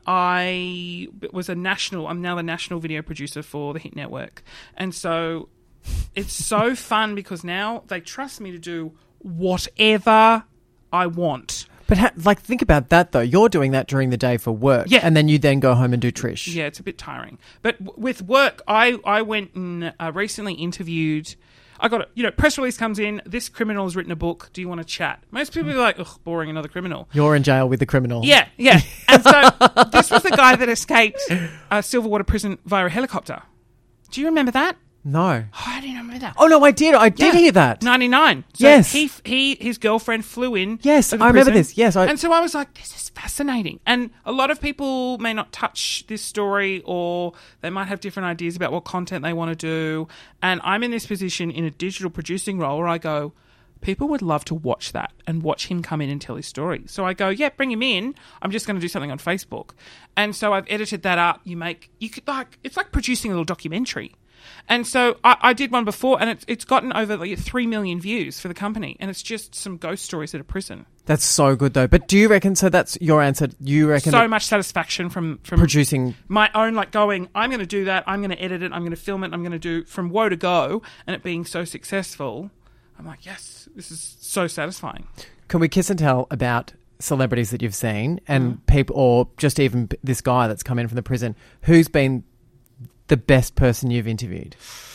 I was a national. I'm now the national video producer for the Hit Network, and so it's so fun because now they trust me to do whatever I want. But ha- like, think about that though. You're doing that during the day for work, Yeah. and then you then go home and do Trish. Yeah, it's a bit tiring. But w- with work, I, I went and uh, recently interviewed. I got a, you know, press release comes in. This criminal has written a book. Do you want to chat? Most people are like, ugh, boring, another criminal. You're in jail with the criminal. Yeah, yeah. And so this was the guy that escaped uh, Silverwater prison via a helicopter. Do you remember that? No. Oh, I didn't remember that. Oh no, I did. I did Yeah. hear that. ninety-nine. So Yes. He, he, his girlfriend flew in. Yes, of the I remember prison. this. Yes, I- And so I was like, this is fascinating. And a lot of people may not touch this story, or they might have different ideas about what content they want to do. And I'm in this position in a digital producing role where I go, people would love to watch that and watch him come in and tell his story. So I go, yeah, bring him in. I'm just going to do something on Facebook. And so I've edited that up. You make, you could like, it's like producing a little documentary. And so I, I did one before, and it's it's gotten over like three million views for the company, and it's just some ghost stories at a prison. That's so good though. But do you reckon? So that's your answer. You reckon So that much satisfaction from from producing? my own, like going, I'm going to do that, I'm going to edit it, I'm going to film it, I'm going to do from woe to go, and it being so successful. I'm like, yes, this is so satisfying. Can we kiss and tell about celebrities that you've seen and Mm. people, or just even p- this guy that's come in from the prison? Who's been the best person you've interviewed?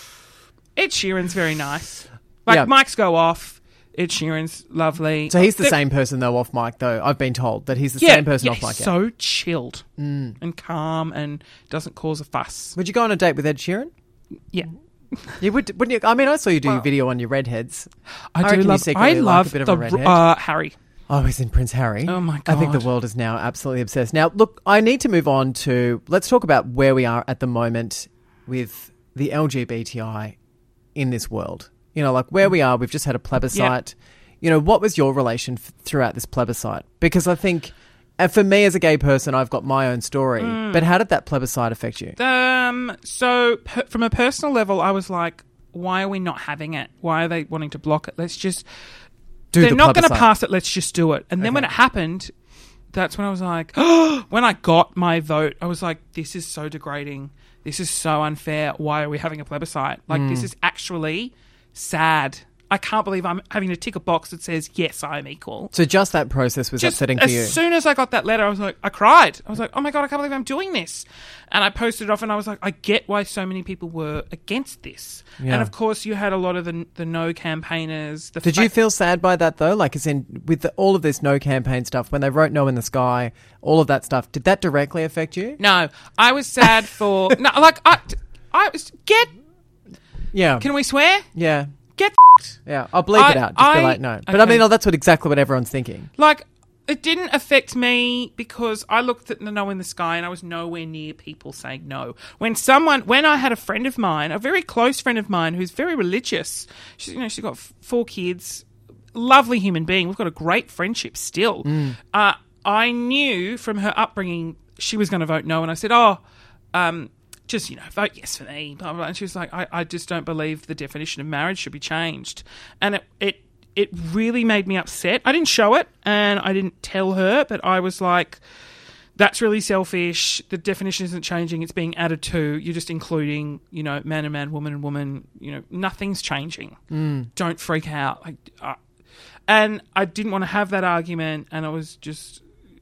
Ed Sheeran's very nice. Like, Yeah. mics go off. Ed Sheeran's lovely. So he's the They're- same person though off mic though. I've been told that he's the yeah, same person yeah, off mic. he's yeah. so chilled Mm. and calm and doesn't cause a fuss. Would you go on a date with Ed Sheeran? Yeah. You would, wouldn't you? I mean, I saw you do Well, your video on your redheads. I, reckon do you love. secretly I like love a bit of the a redhead. uh, Harry. Oh, he's in Prince Harry. Oh, my I think the God. world is now absolutely obsessed. Now, look, I need to move on to, let's talk about where we are at the moment with the L G B T I in this world. You know, like where we are, we've just had a plebiscite. You know, what was your relation f- throughout this plebiscite? Because I think, and for me as a gay person, I've got my own story. Mm. But how did that plebiscite affect you? Um. So, per, from a personal level, I was like, "Why are we not having it? Why are they wanting to block it? Let's just." Do They're the not going to plebiscite. pass it. Let's just do it. And then when Okay. it happened, that's when I was like, oh, when I got my vote, I was like, this is so degrading. This is so unfair. Why are we having a plebiscite? Like, mm. this is actually sad. I can't believe I'm having to tick a box that says, yes, I am equal. So just that process was just upsetting for you? As soon as I got that letter, I was like, I cried. I was like, oh my God, I can't believe I'm doing this. And I posted it off and I was like, I get why so many people were against this. Yeah. And of course, you had a lot of the the no campaigners. The Did fa- you feel sad by that though? Like, as in, with the, all of this no campaign stuff, when they wrote no in the sky, all of that stuff, did that directly affect you? No. I was sad for, no, like, I, I was, get, yeah. Can we swear? Yeah. Get yeah, I'll bleep I, it out. Just I, be like, no. But okay. I mean, oh, that's what exactly what everyone's thinking. Like, it didn't affect me because I looked at the no in the sky and I was nowhere near people saying no. When someone, when I had a friend of mine, a very close friend of mine who's very religious, she's, you know, she's got f- four kids, lovely human being. We've got a great friendship still. Mm. Uh, I knew from her upbringing she was going to vote no, and I said, oh, um, just, you know, vote yes for me, blah, blah, blah. And she was like, I, I just don't believe the definition of marriage should be changed. And it, it it really made me upset. I didn't show it and I didn't tell her, but I was like, that's really selfish. The definition isn't changing. It's being added to. You're just including, you know, man and man, woman and woman. You know, nothing's changing. Mm. Don't freak out. Like, uh, and I didn't want to have that argument, and I was just...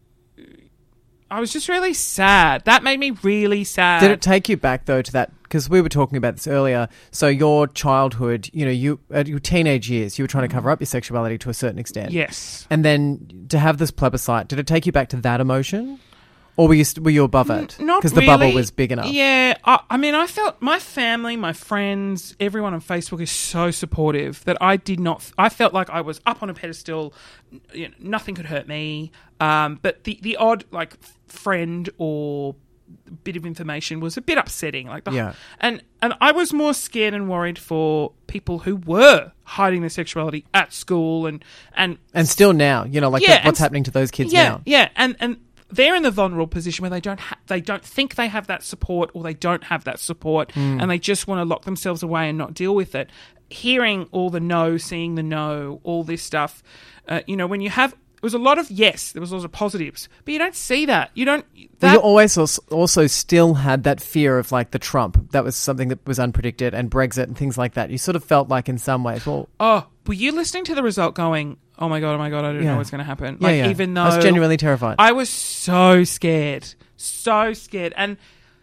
I was just really sad. That made me really sad. Did it take you back, though, to that? Because we were talking about this earlier. So your childhood, you know, you at your teenage years, you were trying to cover up your sexuality to a certain extent. Yes. And then to have this plebiscite, did it take you back to that emotion? Or were you were you above it? N- not Because the really. bubble was big enough. Yeah. I, I mean, I felt my family, my friends, everyone on Facebook is so supportive that I did not... I felt like I was up on a pedestal. You know, nothing could hurt me. Um, but the, the odd, like, friend or bit of information was a bit upsetting. Like, the, yeah. And, and I was more scared and worried for people who were hiding their sexuality at school and... And, and still now, you know, like yeah, that, what's and, happening to those kids yeah, now. Yeah, and... and they're in the vulnerable position where they don't ha- they don't think they have that support, or they don't have that support, mm. and they just want to lock themselves away and not deal with it. Hearing all the no, seeing the no, all this stuff, uh, you know, when you have... There was a lot of yes, there was a lot of positives, but you don't see that. You don't... That, well, you always also, also still had that fear of, like, the Trump. That was something that was unpredicted, and Brexit and things like that. You sort of felt like in some ways, well... Oh, were you listening to the result going... Oh my God, oh my God, I don't yeah. know what's going to happen. Yeah, like, yeah. even though... I was genuinely terrified. I was so scared. So scared. And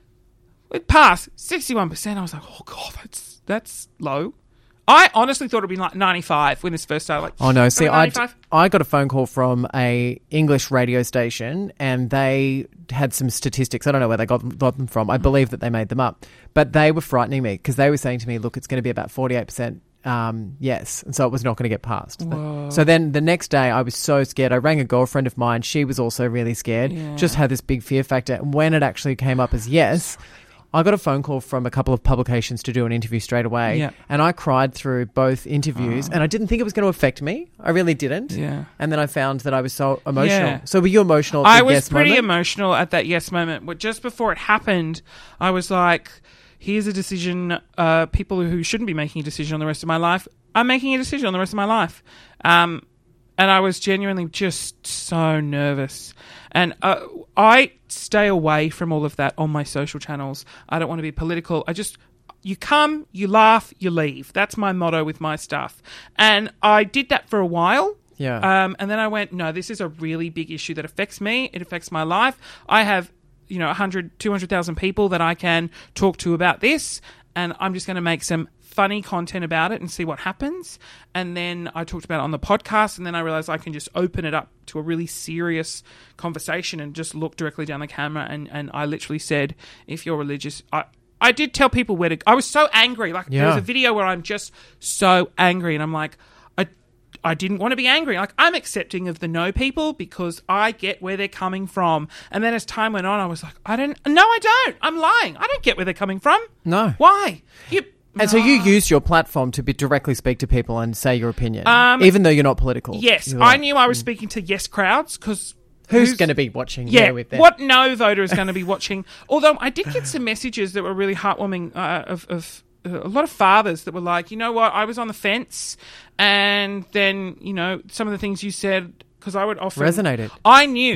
it passed. sixty-one percent. I was like, oh God, that's that's low. I honestly thought it would be like ninety-five when this first started. Like, oh no, see, I I got a phone call from a English radio station, and they had some statistics. I don't know where they got, got them from. I believe that they made them up. But they were frightening me because they were saying to me, look, it's going to be about forty-eight percent Um, yes, and so it was not going to get passed. Whoa. So then the next day I was so scared. I rang a girlfriend of mine. She was also really scared. Yeah. Just had this big fear factor. And when it actually came up as yes, I got a phone call from a couple of publications to do an interview straight away. Yeah. And I cried through both interviews, oh. and I didn't think it was going to affect me. I really didn't. Yeah. And then I found that I was so emotional. Yeah. So were you emotional at I the was yes pretty moment? emotional at that yes moment. But just before it happened, I was like, here's a decision. Uh, people who shouldn't be making a decision on the rest of my life, I'm making a decision on the rest of my life. Um, and I was genuinely just so nervous. And uh, I stay away from all of that on my social channels. I don't want to be political. I just, you come, you laugh, you leave. That's my motto with my stuff. And I did that for a while. Yeah. Um, and then I went, no, this is a really big issue that affects me. It affects my life. I have, you know, one hundred, two hundred thousand people that I can talk to about this. And I'm just going to make some funny content about it and see what happens. And then I talked about it on the podcast, and then I realized I can just open it up to a really serious conversation and just look directly down the camera. And, and I literally said, if you're religious, I, I did tell people where to, I was so angry. Like yeah. there was a video where I'm just so angry, and I'm like, I, I didn't want to be angry. Like, I'm accepting of the no people because I get where they're coming from. And then as time went on, I was like, I don't, no, I don't. I'm lying. I don't get where they're coming from. No. Why? You, And so you use your platform to be directly speak to people and say your opinion, Um, even though you're not political. Yes, You're I like, knew I was speaking to yes crowds because Who's, who's going to be watching? Yeah, there with them? what no voter is going to be watching? Although I did get some messages that were really heartwarming uh, of, of uh, a lot of fathers that were like, you know what, I was on the fence, and then you know some of the things you said, because I would often resonated. I knew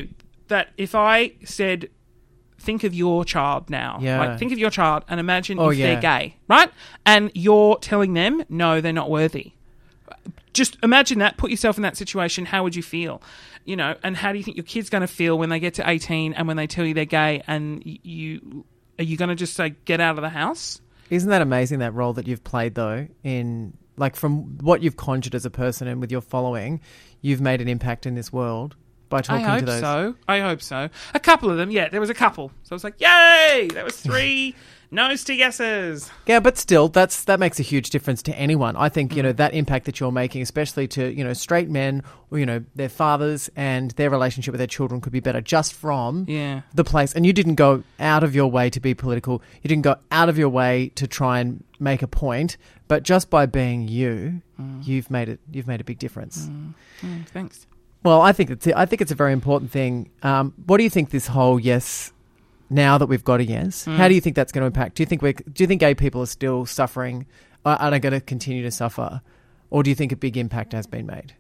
that if I said, think of your child now. Yeah. Like, think of your child and imagine Oh, if yeah. they're gay, right? And you're telling them, no, they're not worthy. Just imagine that. Put yourself in that situation. How would you feel? You know, and how do you think your kid's going to feel when they get to eighteen and when they tell you they're gay? And you are you going to just say, get out of the house? Isn't that amazing, that role that you've played, though, in like from what you've conjured as a person and with your following, you've made an impact in this world by talking I hope to those. so. I hope so. A couple of them, yeah. There was a couple. So I was like, yay! That was three no's to yeses. Yeah, but still, that's that makes a huge difference to anyone. I think, you know, that impact that you're making, especially to, you know, straight men or, you know, their fathers and their relationship with their children could be better just from Yeah. the place. And you didn't go out of your way to be political. You didn't go out of your way to try and make a point. But just by being you, mm. you've made it. You've made a big difference. Mm. Mm, thanks. Well, I think it's. I think it's a very important thing. Um, what do you think this whole yes? Now that we've got a yes, Mm. how do you think that's going to impact? Do you think we? Do you think gay people are still suffering? Are, are they going to continue to suffer, or do you think a big impact has been made?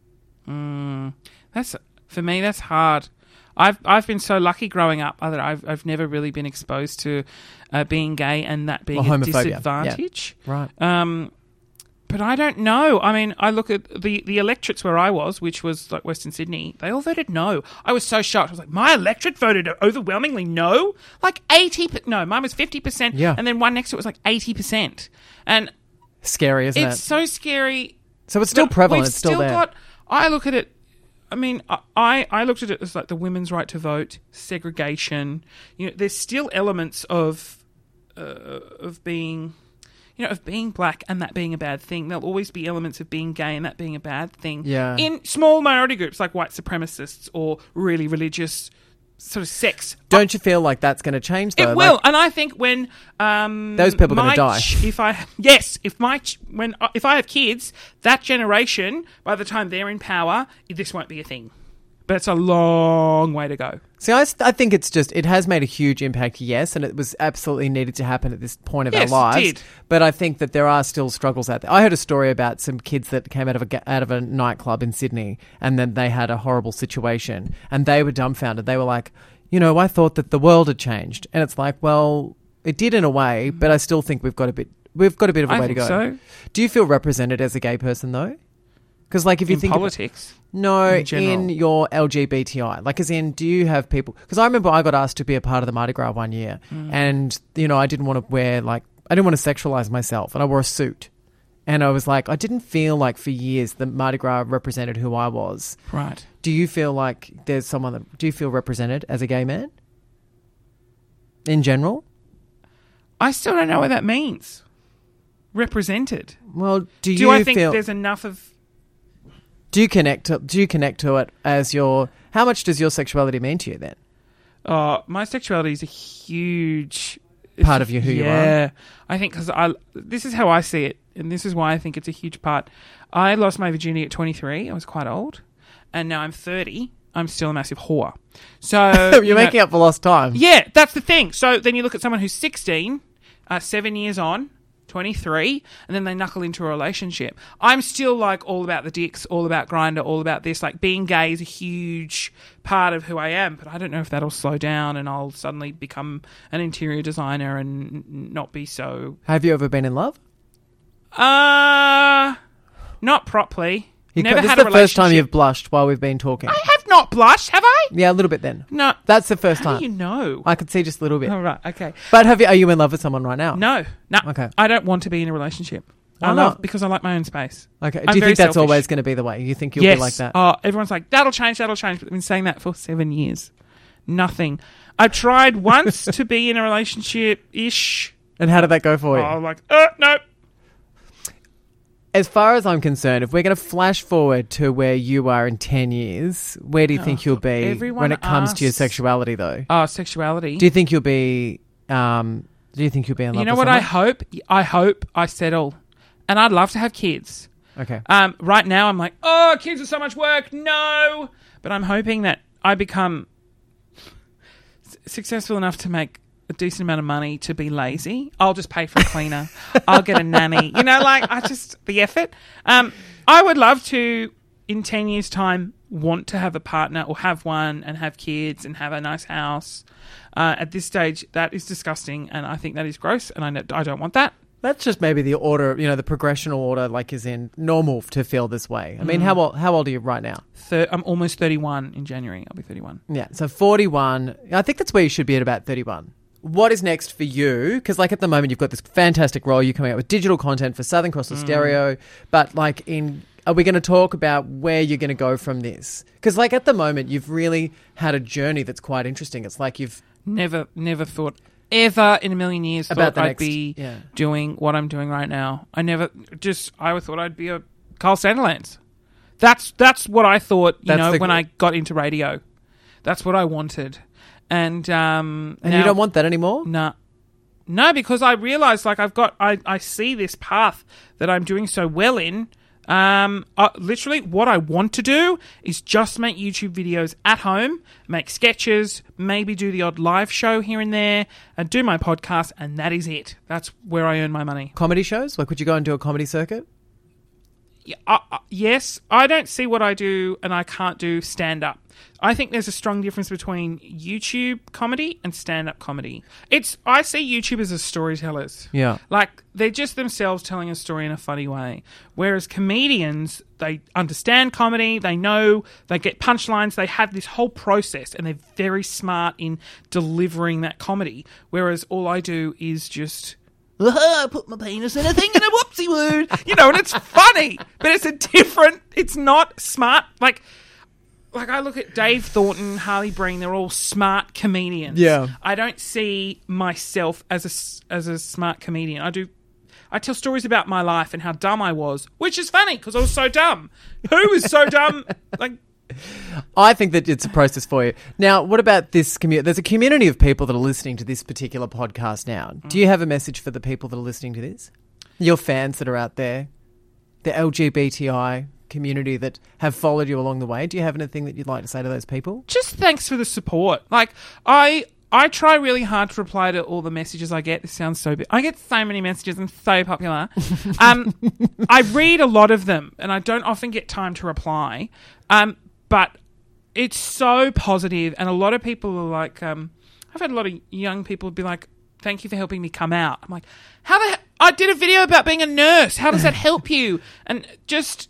Mm, that's for me. That's hard. I've I've been so lucky growing up that I've I've never really been exposed to uh, being gay and that being Well, a homophobia. disadvantage. Yeah. Right. Um, but I don't know. I mean, I look at the, the electorates where I was, which was like Western Sydney. They all voted no. I was so shocked. I was like, my electorate voted overwhelmingly no? Like eighty percent. No, mine was fifty percent. Yeah. And then one next to it was like eighty percent. And Scary, isn't it's it? so scary. So it's still But prevalent. We've It's still, there. got, I look at it, I mean, I, I looked at it as like the women's right to vote, segregation. You know, there's still elements of uh, of being, you know, of being black and that being a bad thing. There'll always be elements of being gay and that being a bad thing. Yeah. In small minority groups like white supremacists or really religious sort of sects. Don't you feel like that's going to change, though? It will, Like, and I think when um, Those people are gonna my die. ch- If I yes, if my ch- when uh, if I have kids, that generation, by the time they're in power, this won't be a thing. But it's a long way to go. see, I, s- I think it's just, it has made a huge impact, yes, and it was absolutely needed to happen at this point of Yes, our lives. it did. But I think that there are still struggles out there. I heard a story about some kids that came out of a ga- out of a nightclub in Sydney, and then they had a horrible situation, and they were dumbfounded. They were like, you know, I thought that the world had changed, and it's like, well, it did in a way, but I still think we've got a bit, we've got a bit of a I way think to go. so. Do you feel represented as a gay person though? Because, like, if you In think about- politics. no, in in, general. your L G B T I. Like, as in, do you have people... Because I remember I got asked to be a part of the Mardi Gras one year. Mm. And, you know, I didn't want to wear, like... I didn't want to sexualize myself. And I wore a suit. And I was like... I didn't feel like for years the Mardi Gras represented who I was. Right. Do you feel like there's someone that... Do you feel represented as a gay man? In general? I still don't know what that means. Represented. Well, do you Do I think feel... there's enough of... Do you connect to, do you connect to it as your... How much does your sexuality mean to you then? Oh, my sexuality is a huge Part of you, who you are. Yeah, I think because I. This is how I see it, and this is why I think it's a huge part. I lost my virginity at twenty-three. I was quite old, and now I'm thirty. I'm still a massive whore. So You're you know- making up for lost time. Yeah, that's the thing. So then you look at someone who's sixteen, uh, seven years on, twenty-three, and then they knuckle into a relationship. I'm still like all about the dicks, all about Grindr, all about this. Like being gay is a huge part of who I am, but I don't know if that'll slow down and I'll suddenly become an interior designer and n- not be so... Have you ever been in love? Uh, not properly. You Never ca- this had is a the first time relationship. you've blushed while we've been talking. I have not blushed, have I? Yeah, a little bit then. No. That's the first How time. do you know? I could see just a little bit. Oh, right, okay. But have you? Are you in love with someone right now? No, no. Okay. I don't want to be in a relationship. Why I love not? because I like my own space. Okay. I'm Do you very think that's selfish. always going to be the way? You think you'll yes. be like that? Oh, everyone's like, that'll change, that'll change. But I've been saying that for seven years. Nothing. I tried once to be in a relationship-ish. And how did that go for you? Oh, like, uh, no. As far as I'm concerned, if we're going to flash forward to where you are in ten years, where do you think you'll be everyone when it comes to your asks- sexuality, though? Oh, sexuality. Do you think you'll be? Um, do you think you'll be in love? you know with what I someone? hope? I hope I settle. And I'd love to have kids. Okay. Um, right now, I'm like, oh, kids are so much work. No. But I'm hoping that I become s- successful enough to make a decent amount of money to be lazy. I'll just pay for a cleaner. I'll get a nanny. You know, like, I just, the effort. Um, I would love to in ten years' time want to have a partner or have one and have kids and have a nice house. Uh, at this stage, that is disgusting, and I think that is gross, and I, know, I don't want that. That's just maybe the order, you know, the progressional order, like is in normal to feel this way. I mean, mm. how old, how old are you right now? Thir- I'm almost thirty-one in January. I'll be thirty-one. Yeah, so forty-one. I think that's where you should be at about thirty-one. What is next for you? Because like at the moment, you've got this fantastic role. You're coming out with digital content for Southern Cross mm. Stereo, but like in... Are we going to talk about where you're going to go from this? Because like at the moment, you've really had a journey that's quite interesting. It's like you've... Never, never thought... Ever in a million years About thought I'd next, be yeah. doing what I'm doing right now. I never just I thought I'd be a Carl Sanderlands. That's that's what I thought, you That's know, the- when I got into radio. That's what I wanted. And um And now, you don't want that anymore? Nah. No, because I realised like I've got I, I see this path that I'm doing so well in. Um, uh, literally, what I want to do is just make YouTube videos at home, make sketches, maybe do the odd live show here and there, and do my podcast, and that is it. That's where I earn my money. Comedy shows? Like, would you go and do a comedy circuit? Yeah, uh, uh, yes, I don't see what I do, and I can't do stand-up. I think there's a strong difference between YouTube comedy and stand-up comedy. It's I see YouTubers as storytellers. Yeah. Like, they're just themselves telling a story in a funny way. Whereas comedians, they understand comedy, they know, they get punchlines, they have this whole process, and they're very smart in delivering that comedy. Whereas all I do is just... I put my penis in a thing and a whoopsie word. You know, and it's funny, but it's a different... It's not smart. Like... Like, I look at Dave Thornton, Harley Breen, they're all smart comedians. Yeah. I don't see myself as a, as a smart comedian. I do... I tell stories about my life and how dumb I was, which is funny, because I was so dumb. Who was so dumb? Like... I think that it's a process for you. Now, what about this community? There's a community of people that are listening to this particular podcast now. Mm. Do you have a message for the people that are listening to this? Your fans that are out there? The L G B T I community that have followed you along the way. Do you have anything that you'd like to say to those people? Just thanks for the support. Like, I I try really hard to reply to all the messages I get. This sounds so big. I get so many messages. I'm so popular. Um, I read a lot of them, and I don't often get time to reply. Um, but it's so positive, and a lot of people are like, um, I've had a lot of young people be like, thank you for helping me come out. I'm like, how the he- I did a video about being a nurse. How does that help you? And just...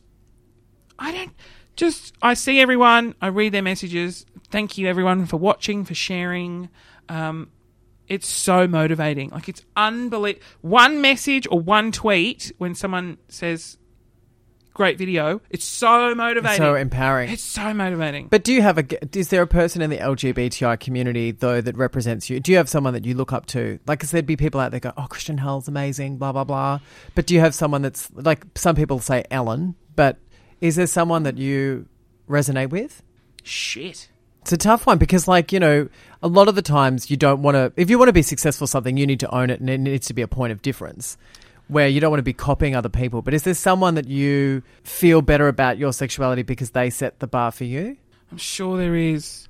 I don't just, I see everyone, I read their messages. Thank you everyone for watching, for sharing. Um, it's so motivating. Like, it's unbelievable. One message or one tweet when someone says, great video, it's so motivating. So empowering. It's so motivating. But do you have a, is there a person in the L G B T I community, though, that represents you? Do you have someone that you look up to? Like, because there'd be people out there go, oh, Christian Hull's amazing, blah, blah, blah. But do you have someone that's, like, some people say Ellen, but... Is there someone that you resonate with? Shit. It's a tough one because, like, you know, a lot of the times you don't want to... If you want to be successful at something, you need to own it, and it needs to be a point of difference where you don't want to be copying other people. But is there someone that you feel better about your sexuality because they set the bar for you? I'm sure there is.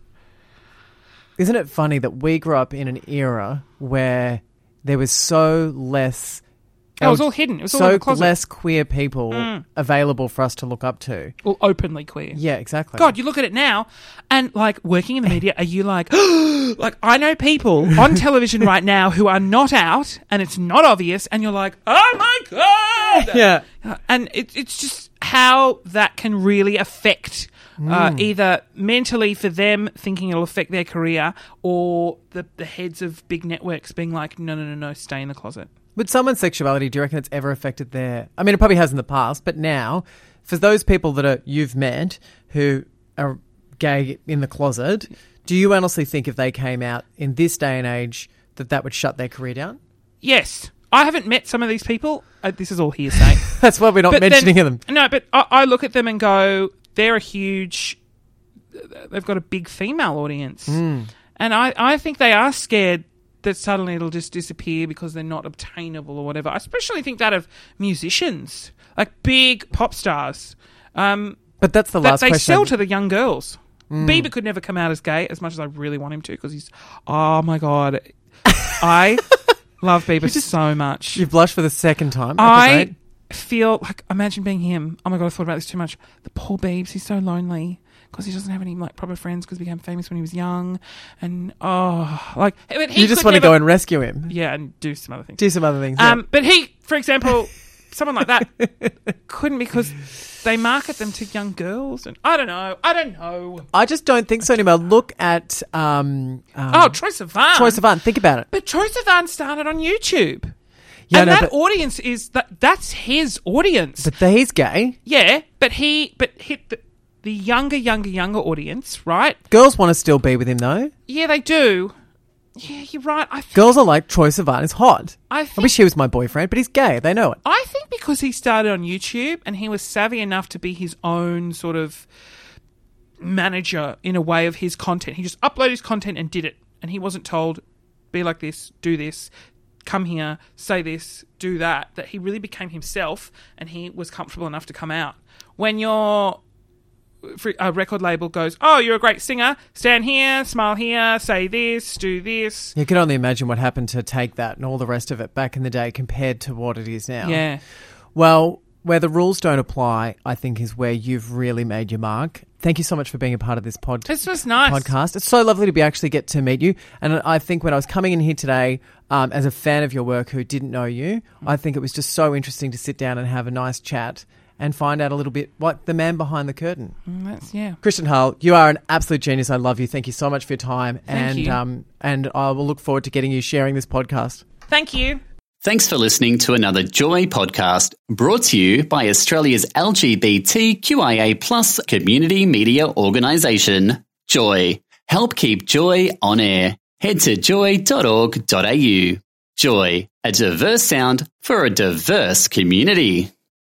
Isn't it funny that we grew up in an era where there was so less... Oh, it was all hidden. It was all so in the closet. less queer people Mm. available for us to look up to. Well, openly queer. Yeah, exactly. God, you look at it now, and, like, working in the media, are you like... like, I know people on television right now who are not out, and it's not obvious, and you're like, oh, my God! Yeah. And it, it's just how that can really affect... Uh, Mm. either mentally for them thinking it'll affect their career, or the, the heads of big networks being like, no, no, no, no, stay in the closet. With someone's sexuality, do you reckon it's ever affected their... I mean, it probably has in the past, but now, for those people that are you've met who are gay in the closet, do you honestly think if they came out in this day and age that that would shut their career down? Yes. I haven't met some of these people. Uh, this is all hearsay. That's why we're not But mentioning then, them. No, but I, I look at them and go, they're a huge... They've got a big female audience. Mm. And I, I think they are scared that suddenly it'll just disappear because they're not obtainable or whatever. I especially think that of musicians, like big pop stars. Um, But that's the that last they question. sell to the young girls. Mm. Bieber could never come out as gay as much as I really want him to because he's... Oh, my God. I love Bieber just- so much. You blushed for the second time. I Okay, feel like, imagine being him. Oh my God, I thought about this too much. The poor Biebs, he's so lonely because he doesn't have any like proper friends because he became famous when he was young. And oh, like but he You just could want to never- go and rescue him. yeah, and do some other things. Do some other things. yeah. Um, but he, for example, someone like that couldn't because they market them to young girls, and I don't know. I don't know. I just don't think so anymore. Look at um, um Oh, Troye Sivan. Troye Sivan. Think about it. But Troye Sivan started on YouTube. Yeah, and no, that but- audience is that that's his audience. But the, he's gay. yeah, but he but hit the, the younger, younger, younger audience, right? Girls want to still be with him though. Yeah, they do. Yeah, you're right. I think, Girls are like, Troye Sivan is hot. I I think wish he was my boyfriend, but he's gay. They know it. I think because he started on YouTube and he was savvy enough to be his own sort of manager in a way of his content. He just uploaded his content and did it. And he wasn't told, be like this, do this, come here, say this, do that. That he really became himself and he was comfortable enough to come out. When your a record label goes, oh, you're a great singer, stand here, smile here, say this, do this. You can only imagine what happened to Take That and all the rest of it back in the day compared to what it is now. Yeah. Well, where the rules don't apply, I think, is where you've really made your mark. Thank you so much for being a part of this pod- This was nice. podcast. It's so lovely to be actually get to meet you. And I think when I was coming in here today, um, as a fan of your work who didn't know you, I think it was just so interesting to sit down and have a nice chat and find out a little bit what the man behind the curtain. Mm, That's, yeah. Christian Hull, you are an absolute genius. I love you. Thank you so much for your time. Thank and you. um and I will look forward to getting you sharing this podcast. Thank you. Thanks for listening to another Joy podcast brought to you by Australia's L G B T Q I A plus community media organisation, Joy. Help keep Joy on air. Head to joy dot org dot a u. Joy, a diverse sound for a diverse community.